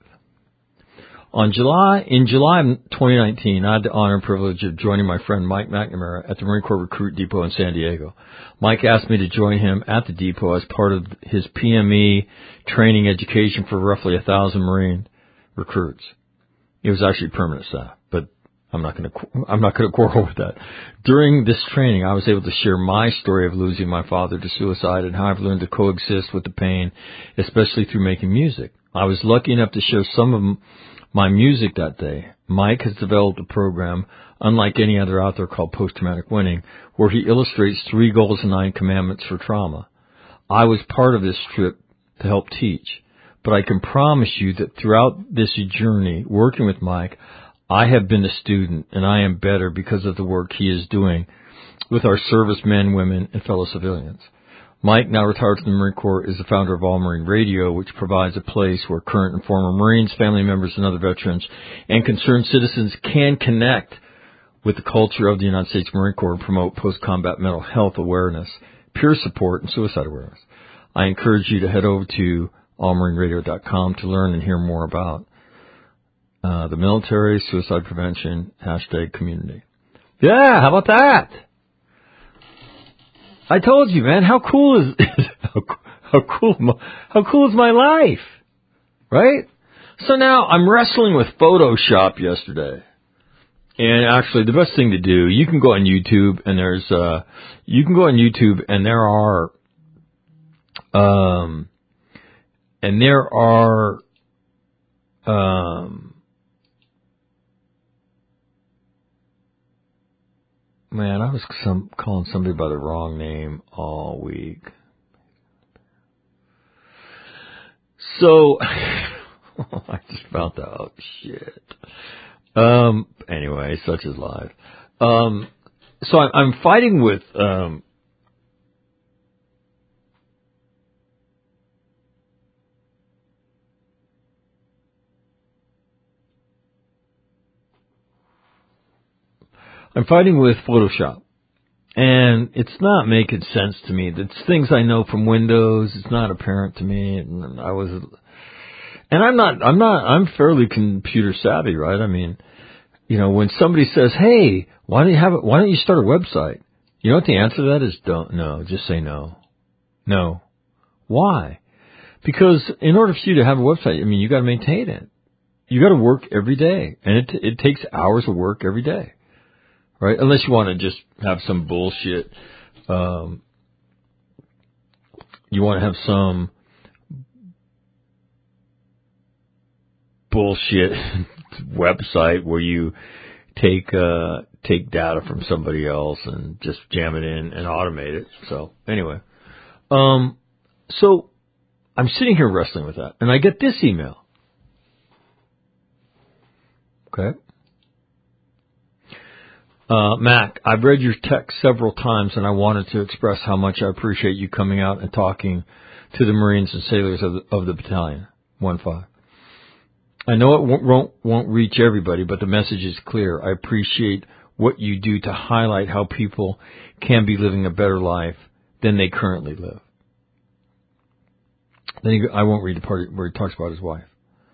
In July 2019, I had the honor and privilege of joining my friend Mike McNamara at the Marine Corps Recruit Depot in San Diego. Mike asked me to join him at the depot as part of his PME training education for roughly 1,000 Marine recruits. It was actually permanent staff, but I'm not going to quarrel with that. During this training, I was able to share my story of losing my father to suicide and how I've learned to coexist with the pain, especially through making music. I was lucky enough to share some of my music that day. Mike has developed a program unlike any other out there called Post-Traumatic Winning, where he illustrates 3 goals and 9 commandments for trauma. I was part of this trip to help teach, but I can promise you that throughout this journey working with Mike, I have been a student, and I am better because of the work he is doing with our servicemen, women, and fellow civilians. Mike, now retired from the Marine Corps, is the founder of All Marine Radio, which provides a place where current and former Marines, family members, and other veterans and concerned citizens can connect with the culture of the United States Marine Corps and promote post-combat mental health awareness, peer support, and suicide awareness. I encourage you to head over to allmarineradio.com to learn and hear more about the military, suicide prevention, #community. Yeah, how about that? I told you, man. How cool is how cool is my life, right? So now I'm wrestling with Photoshop yesterday, and actually the best thing to do, you can go on YouTube and there are man, I was calling somebody by the wrong name all week. So, I just found out. Shit. Anyway, such is life. So I'm fighting with, Photoshop, and it's not making sense to me. It's things I know from Windows. It's not apparent to me, and I'm fairly computer savvy, right? I mean, when somebody says, "Hey, why don't you start a website?" You know what the answer to that is? Just say no. No. Why? Because in order for you to have a website, you got to maintain it. You got to work every day, and it takes hours of work every day, right? Unless you want to just have some bullshit. You want to have some bullshit website where you take data from somebody else and just jam it in and automate it. So anyway, so I'm sitting here wrestling with that, and I get this email. Okay. Mac, I've read your text several times, and I wanted to express how much I appreciate you coming out and talking to the Marines and sailors of the battalion. 1-5. I know it won't reach everybody, but the message is clear. I appreciate what you do to highlight how people can be living a better life than they currently live. Then I won't read the part where he talks about his wife.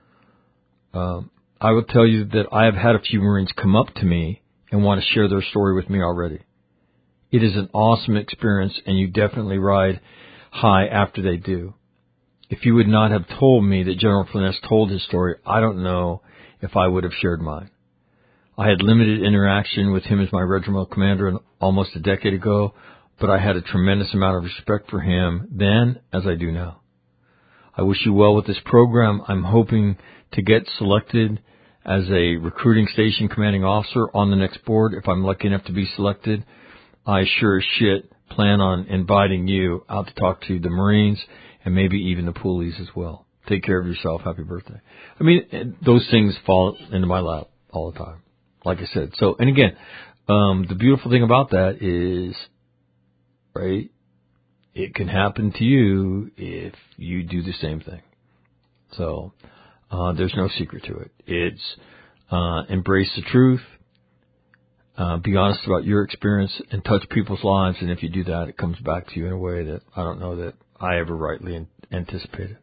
I will tell you that I have had a few Marines come up to me and want to share their story with me already. It is an awesome experience, and you definitely ride high after they do. If you would not have told me that General Flyness told his story, I don't know if I would have shared mine. I had limited interaction with him as my regimental commander almost a decade ago, but I had a tremendous amount of respect for him then as I do now. I wish you well with this program. I'm hoping to get selected as a recruiting station commanding officer on the next board. If I'm lucky enough to be selected, I sure as shit plan on inviting you out to talk to the Marines and maybe even the Poolies as well. Take care of yourself. Happy birthday. Those things fall into my lap all the time, like I said. So, and again, the beautiful thing about that is, right, it can happen to you if you do the same thing. So, there's no secret to it. It's embrace the truth, be honest about your experience, and touch people's lives. And if you do that, it comes back to you in a way that I don't know that I ever rightly anticipated.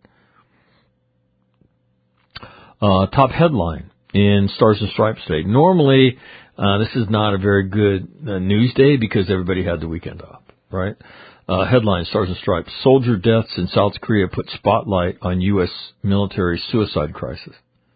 Top headline in Stars and Stripes today. Normally, this is not a very good news day because everybody had the weekend off, right? Headline, Stars and Stripes. Soldier deaths in South Korea put spotlight on U.S. military suicide crisis.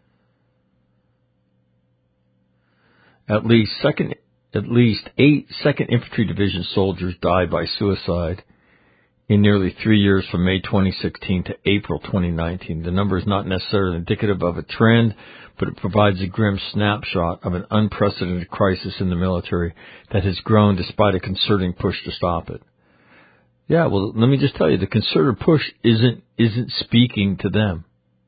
At least 8 2nd Infantry Division soldiers died by suicide in nearly 3 years from May 2016 to April 2019. The number is not necessarily indicative of a trend, but it provides a grim snapshot of an unprecedented crisis in the military that has grown despite a concerted push to stop it. Yeah, well, let me just tell you, the concerted push isn't speaking to them.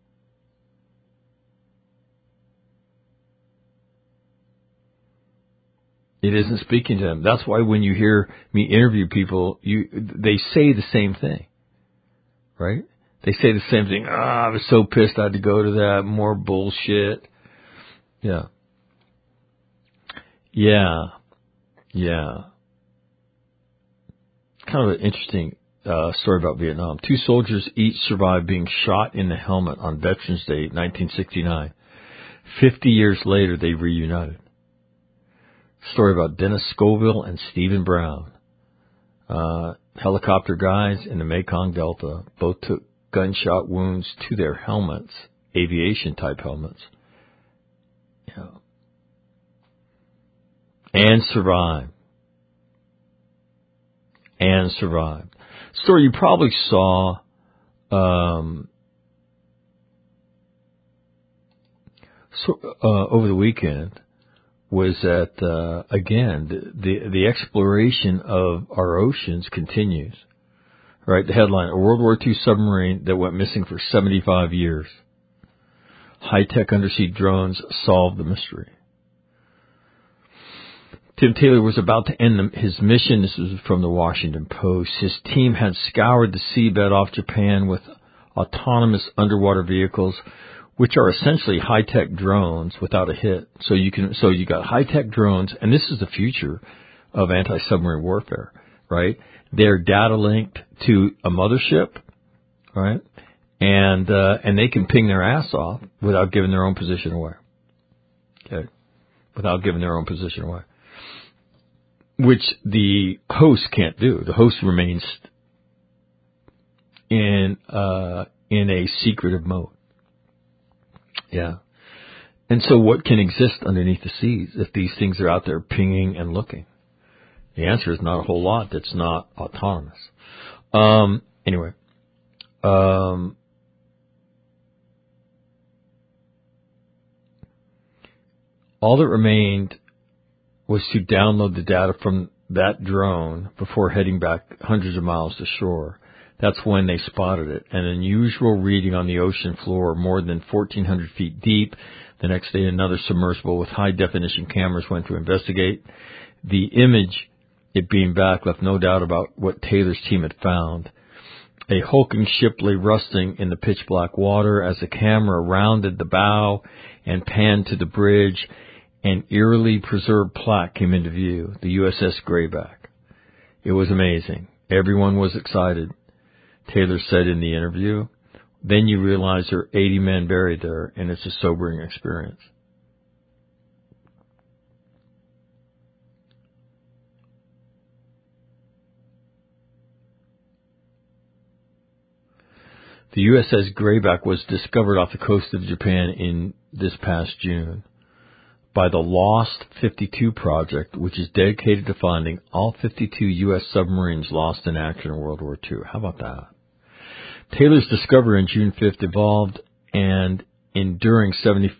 It isn't speaking to them. That's why when you hear me interview people, they say the same thing, right? They say the same thing. I was so pissed I had to go to that. More bullshit. Yeah. Kind of an interesting story about Vietnam. 2 soldiers each survived being shot in the helmet on Veterans Day, 1969. 50 years later, they reunited. Story about Dennis Scoville and Stephen Brown. Helicopter guys in the Mekong Delta. Both took gunshot wounds to their helmets, aviation-type helmets. Yeah. And survived. Story you probably saw over the weekend was that, again, the exploration of our oceans continues. Right? The headline, a World War II submarine that went missing for 75 years. High-tech undersea drones solved the mystery. Tim Taylor was about to end his mission. This is from the Washington Post. His team had scoured the seabed off Japan with autonomous underwater vehicles, which are essentially high-tech drones without a hit. So you got high-tech drones, and this is the future of anti-submarine warfare, right? They're data linked to a mothership, right? And they can ping their ass off without giving their own position away. Okay. without giving their own position away, which the host can't do. The host remains in a secretive mode. Yeah. And so what can exist underneath the seas if these things are out there pinging and looking? The answer is not a whole lot that's not autonomous. Anyway. All that remained was to download the data from that drone before heading back hundreds of miles to shore. That's when they spotted it. An unusual reading on the ocean floor, more than 1,400 feet deep. The next day, another submersible with high-definition cameras went to investigate. The image it beamed back left no doubt about what Taylor's team had found. A hulking ship lay rusting in the pitch-black water. As the camera rounded the bow and panned to the bridge, an eerily preserved plaque came into view, the USS Grayback. It was amazing. Everyone was excited, Taylor said in the interview. Then you realize there are 80 men buried there, and it's a sobering experience. The USS Grayback was discovered off the coast of Japan in this past June by the Lost 52 Project, which is dedicated to finding all 52 U.S. submarines lost in action in World War II. How about that? Taylor's discovery on June 5th solved an enduring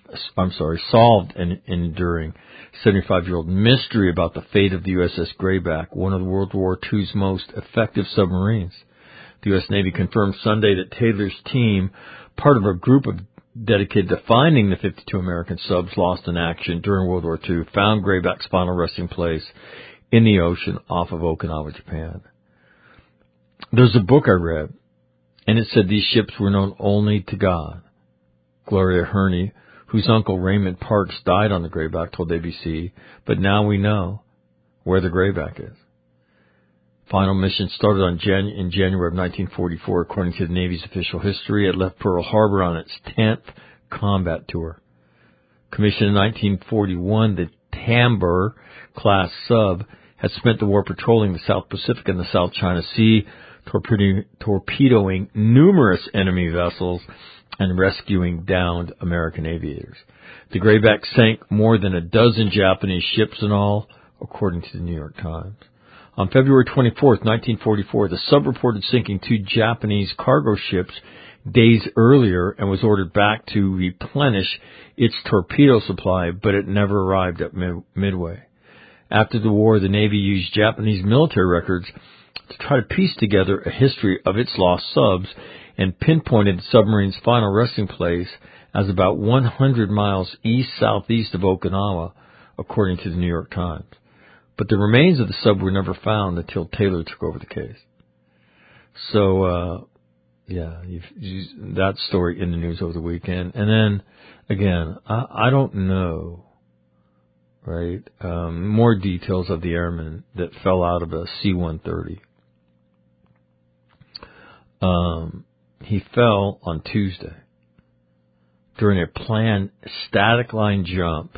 75-year-old mystery about the fate of the USS Grayback, one of World War II's most effective submarines. The U.S. Navy confirmed Sunday that Taylor's team, part of a group dedicated to finding the 52 American subs lost in action during World War II, found Grayback's final resting place in the ocean off of Okinawa, Japan. There's a book I read, and it said these ships were known only to God. Gloria Herney, whose uncle Raymond Parks died on the Grayback, told ABC, but now we know where the Grayback is. Final mission started in January of 1944, according to the Navy's official history. It left Pearl Harbor on its 10th combat tour. Commissioned in 1941, the Tambour-class sub had spent the war patrolling the South Pacific and the South China Sea, torpedoing numerous enemy vessels and rescuing downed American aviators. The Grayback sank more than a dozen Japanese ships in all, according to the New York Times. On February 24th, 1944, the sub reported sinking 2 Japanese cargo ships days earlier and was ordered back to replenish its torpedo supply, but it never arrived at Midway. After the war, the Navy used Japanese military records to try to piece together a history of its lost subs and pinpointed the submarine's final resting place as about 100 miles east-southeast of Okinawa, according to the New York Times. But the remains of the sub were never found until Taylor took over the case. So, that story in the news over the weekend. And then, again, I don't know, right, more details of the airman that fell out of a C-130. He fell on Tuesday during a planned static line jump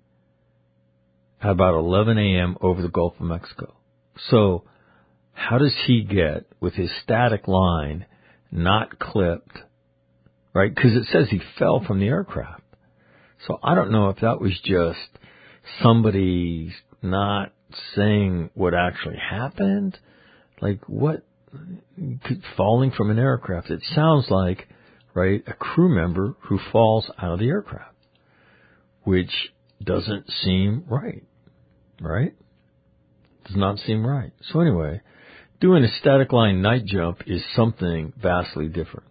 at about 11 a.m. over the Gulf of Mexico. So how does he get, with his static line not clipped, right? Because it says he fell from the aircraft. So I don't know if that was just somebody not saying what actually happened. Like, what? Falling from an aircraft. It sounds like, right, a crew member who falls out of the aircraft, which doesn't seem right. Right? Does not seem right. So anyway, doing a static line night jump is something vastly different.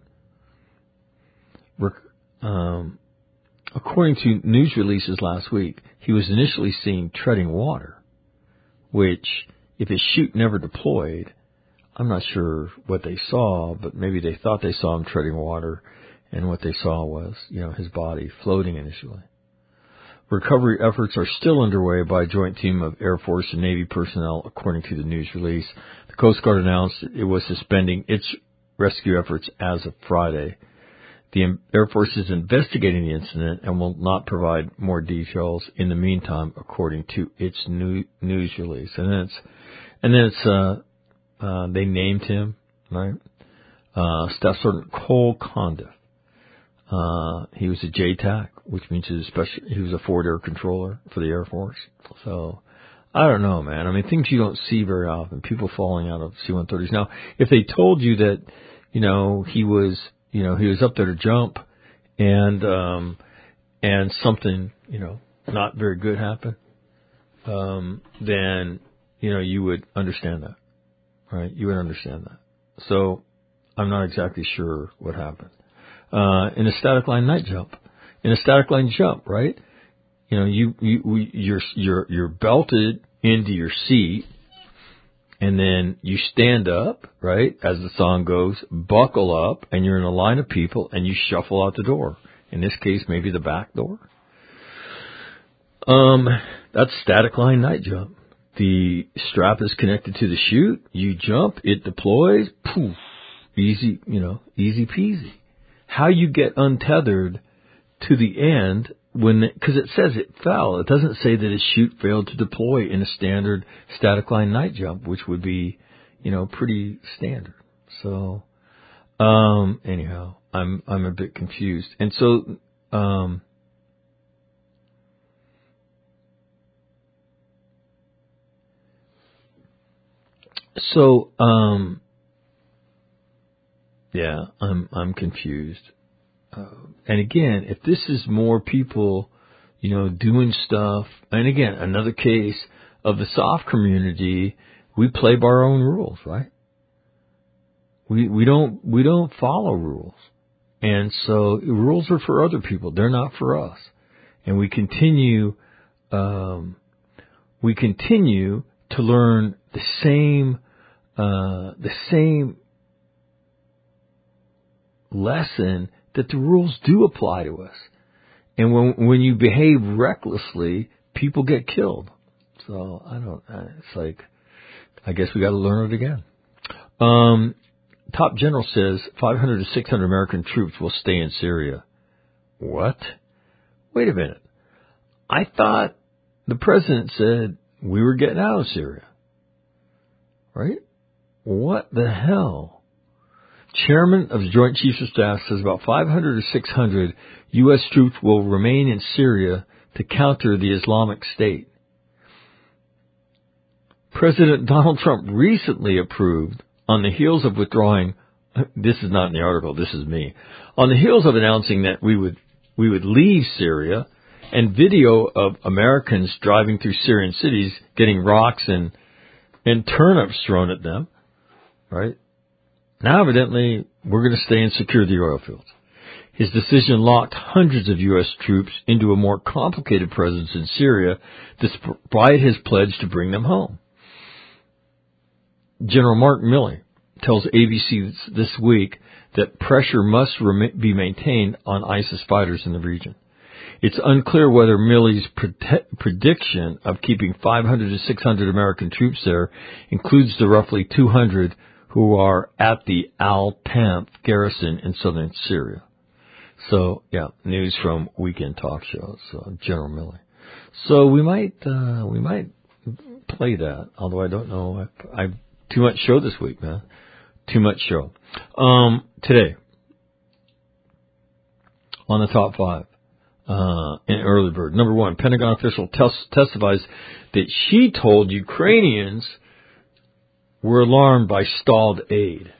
According to news releases last week, he was initially seen treading water, which, if his chute never deployed, I'm not sure what they saw, but maybe they thought they saw him treading water, and what they saw was, his body floating initially. Recovery efforts are still underway by a joint team of Air Force and Navy personnel, according to the news release. The Coast Guard announced it was suspending its rescue efforts as of Friday. The Air Force is investigating the incident and will not provide more details in the meantime, according to its news release. And then they named him, right? Staff Sergeant Cole Condiff. He was a JTAC, which means he was a forward air controller for the Air Force. So, I don't know, man. I mean, things you don't see very often. People falling out of C-130s. Now, if they told you that, he was up there to jump and something, not very good happened, then, you would understand that, right? You would understand that. So, I'm not exactly sure what happened. In a static line night jump. In a static line jump, right? You're belted into your seat, and then you stand up, right? As the song goes, buckle up, and you're in a line of people, and you shuffle out the door. In this case, maybe the back door. That's static line night jump. The strap is connected to the chute. You jump, it deploys, poof, easy, easy peasy. How you get untethered to the end because it says it fell. It doesn't say that a chute failed to deploy in a standard static line night jump, which would be, pretty standard. So, anyhow, I'm a bit confused. And so, yeah, I'm confused. And again, if this is more people, doing stuff, and again, another case of the soft community, we play by our own rules, right? We don't follow rules. And so rules are for other people. They're not for us. And we continue to learn the same lesson that the rules do apply to us. And when you behave recklessly, people get killed. So it's like, I guess we got to learn it again. Top General says 500 to 600 American troops will stay in Syria. What? Wait a minute. I thought the president said we were getting out of Syria. Right? What the hell? Chairman of the Joint Chiefs of Staff says about 500 or 600 U.S. troops will remain in Syria to counter the Islamic State. President Donald Trump recently approved, on the heels of withdrawing, this is not in the article, this is me, on the heels of announcing that we would leave Syria, and video of Americans driving through Syrian cities getting rocks and turnips thrown at them, right? Now, evidently, we're going to stay and secure the oil fields. His decision locked hundreds of U.S. troops into a more complicated presence in Syria, despite his pledge to bring them home. General Mark Milley tells ABC this week that pressure must be maintained on ISIS fighters in the region. It's unclear whether Milley's prediction of keeping 500 to 600 American troops there includes the roughly 200 who are at the Al-Tanf garrison in southern Syria. So, yeah, news from Weekend Talk Shows, General Milley. So we might play that, although I don't know. I've too much show this week, man. Too much show. Today, on the top 5, in Early Bird. Number 1, Pentagon official testifies that she told Ukrainians were alarmed by stalled aid.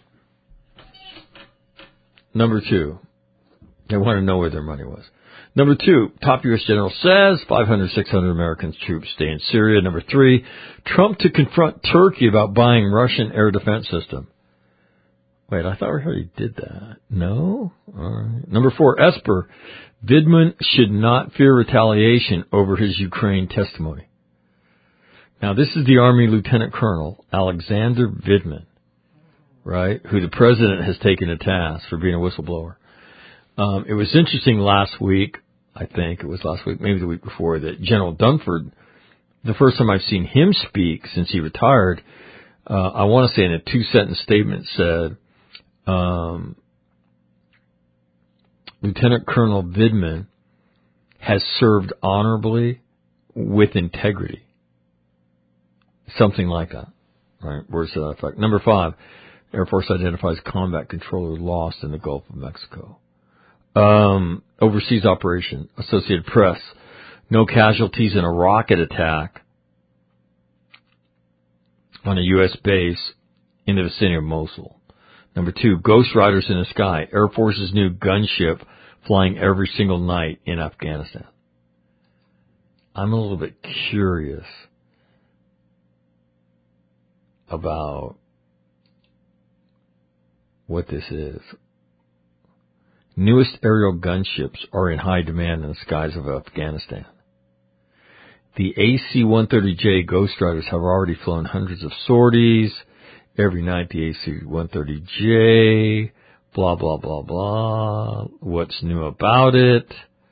Number 2, they want to know where their money was. Number 2, top U.S. general says 500, 600 American troops stay in Syria. Number 3, Trump to confront Turkey about buying Russian air defense system. Wait, I thought we already did that. No? All right. Number 4, Esper, Vindman should not fear retaliation over his Ukraine testimony. Now, this is the Army Lieutenant Colonel, Alexander Vindman, right, who the president has taken to task for being a whistleblower. It was interesting last week, I think it was last week, maybe the week before, that General Dunford, the first time I've seen him speak since he retired, I want to say in a 2-sentence statement said, Lieutenant Colonel Vidman has served honorably with integrity. Something like that. Right? Words to that effect. Number 5, Air Force identifies combat controller lost in the Gulf of Mexico. Overseas operation. Associated Press. No casualties in a rocket attack on a U.S. base in the vicinity of Mosul. Number 2, Ghost Riders in the sky. Air Force's new gunship flying every single night in Afghanistan. I'm a little bit curious about what this is. Newest aerial gunships are in high demand in the skies of Afghanistan. The AC-130J Ghost Riders have already flown hundreds of sorties. Every night the AC-130J, blah, blah, blah, blah. What's new about it?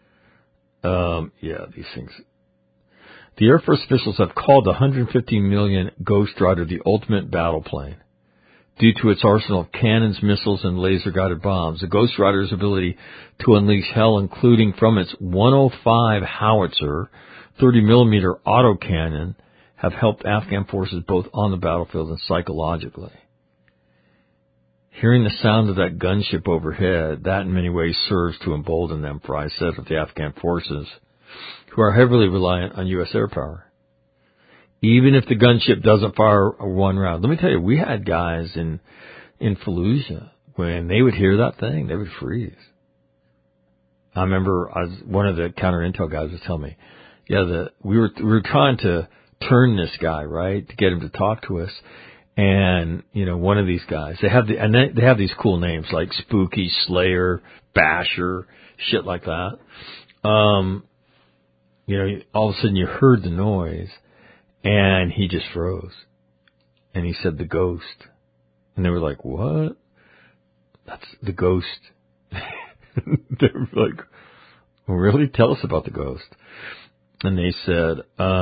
These things. The Air Force officials have called the $150 million Ghost Rider the ultimate battle plane. Due to its arsenal of cannons, missiles, and laser-guided bombs, the Ghost Rider's ability to unleash hell, including from its 105 howitzer, 30-millimeter autocannon, have helped Afghan forces both on the battlefield and psychologically. Hearing the sound of that gunship overhead, that in many ways serves to embolden them, Fry said of the Afghan forces, who are heavily reliant on U.S. air power. Even if the gunship doesn't fire one round. Let me tell you, we had guys in Fallujah, when they would hear that thing, they would freeze. I remember one of the counter intel guys was telling me, we were trying to turn this guy, right, to get him to talk to us. And, one of these guys, they have these cool names like Spooky, Slayer, Basher, shit like that. All of a sudden you heard the noise and he just froze. And he said, the ghost. And they were like, what? That's the ghost. They were like, really? Tell us about the ghost. And they said,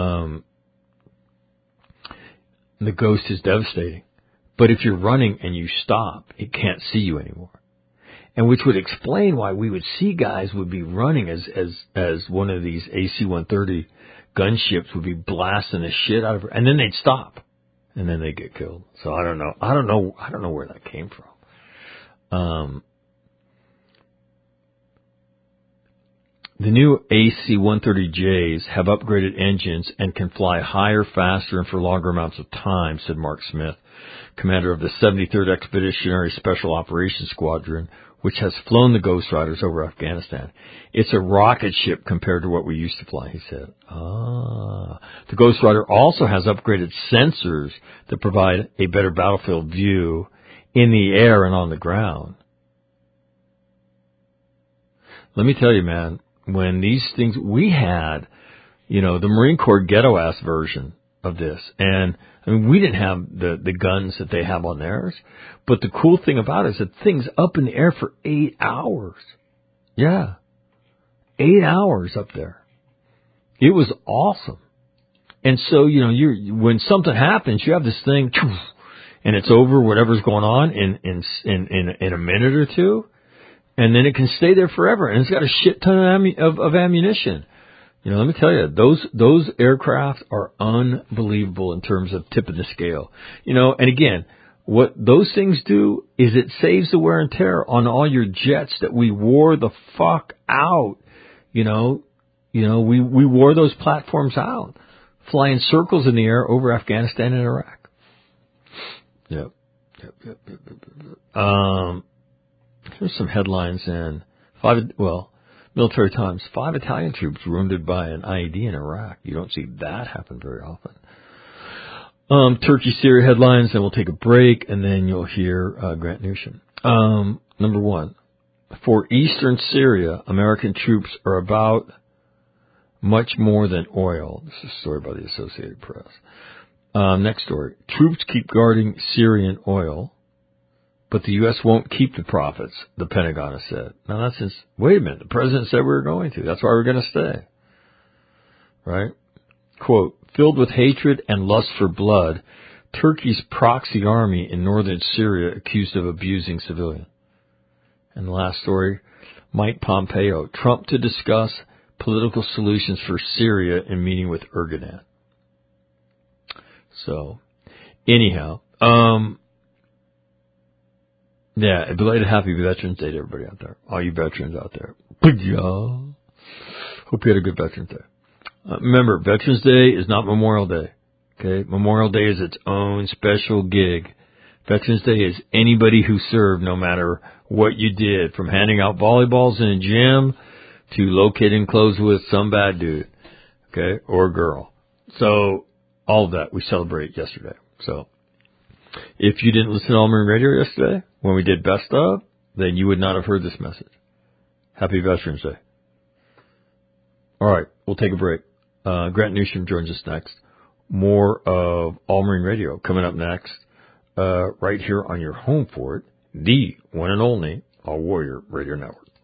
the ghost is devastating. But if you're running and you stop, it can't see you anymore. And which would explain why we would see guys would be running as one of these AC-130 gunships would be blasting the shit out of her, and then they'd stop, and then they'd get killed. So I don't know where that came from. The new AC-130Js have upgraded engines and can fly higher, faster, and for longer amounts of time, said Mark Smith, commander of the 73rd Expeditionary Special Operations Squadron, which has flown the Ghost Riders over Afghanistan. It's a rocket ship compared to what we used to fly, he said. The Ghost Rider also has upgraded sensors that provide a better battlefield view in the air and on the ground. Let me tell you, man, when these things, we had, the Marine Corps ghetto-ass version of this. And, we didn't have the guns that they have on theirs. But the cool thing about it is that thing's up in the air for 8 hours. Yeah. 8 hours up there. It was awesome. And so, when something happens, you have this thing, and it's over whatever's going on in a minute or two. And then it can stay there forever. And it's got a shit ton of ammunition. Let me tell you, those aircraft are unbelievable in terms of tip of the scale. And again, what those things do is it saves the wear and tear on all your jets that we wore the fuck out. We wore those platforms out, flying circles in the air over Afghanistan and Iraq. Yep. Here's some headlines in Military Times. 5 Italian troops wounded by an IED in Iraq. You don't see that happen very often. Turkey, Syria headlines, then we'll take a break, and then you'll hear Grant Newsham. Number 1. For eastern Syria, American troops are about much more than oil. This is a story by the Associated Press. Next story. Troops keep guarding Syrian oil, but the U.S. won't keep the profits, the Pentagon has said. Now, wait a minute, the president said we were going to. That's why we're going to stay. Right? Quote, filled with hatred and lust for blood, Turkey's proxy army in northern Syria accused of abusing civilians. And the last story, Mike Pompeo, Trump to discuss political solutions for Syria in meeting with Erdogan. So, anyhow, yeah, belated happy Veterans Day to everybody out there. All you veterans out there. Yeah. Hope you had a good Veterans Day. Remember, Veterans Day is not Memorial Day. Okay? Memorial Day is its own special gig. Veterans Day is anybody who served, no matter what you did, from handing out volleyballs in a gym to locating clothes with some bad dude, okay, or girl. So, all of that we celebrate yesterday. So, if you didn't listen to All Marine Radio yesterday, when we did Best Of, then you would not have heard this message. Happy Veterans Day. All right, we'll take a break. Grant Newsham joins us next. More of All Marine Radio coming up next, right here on your home for it, the one and only All Warrior Radio Network.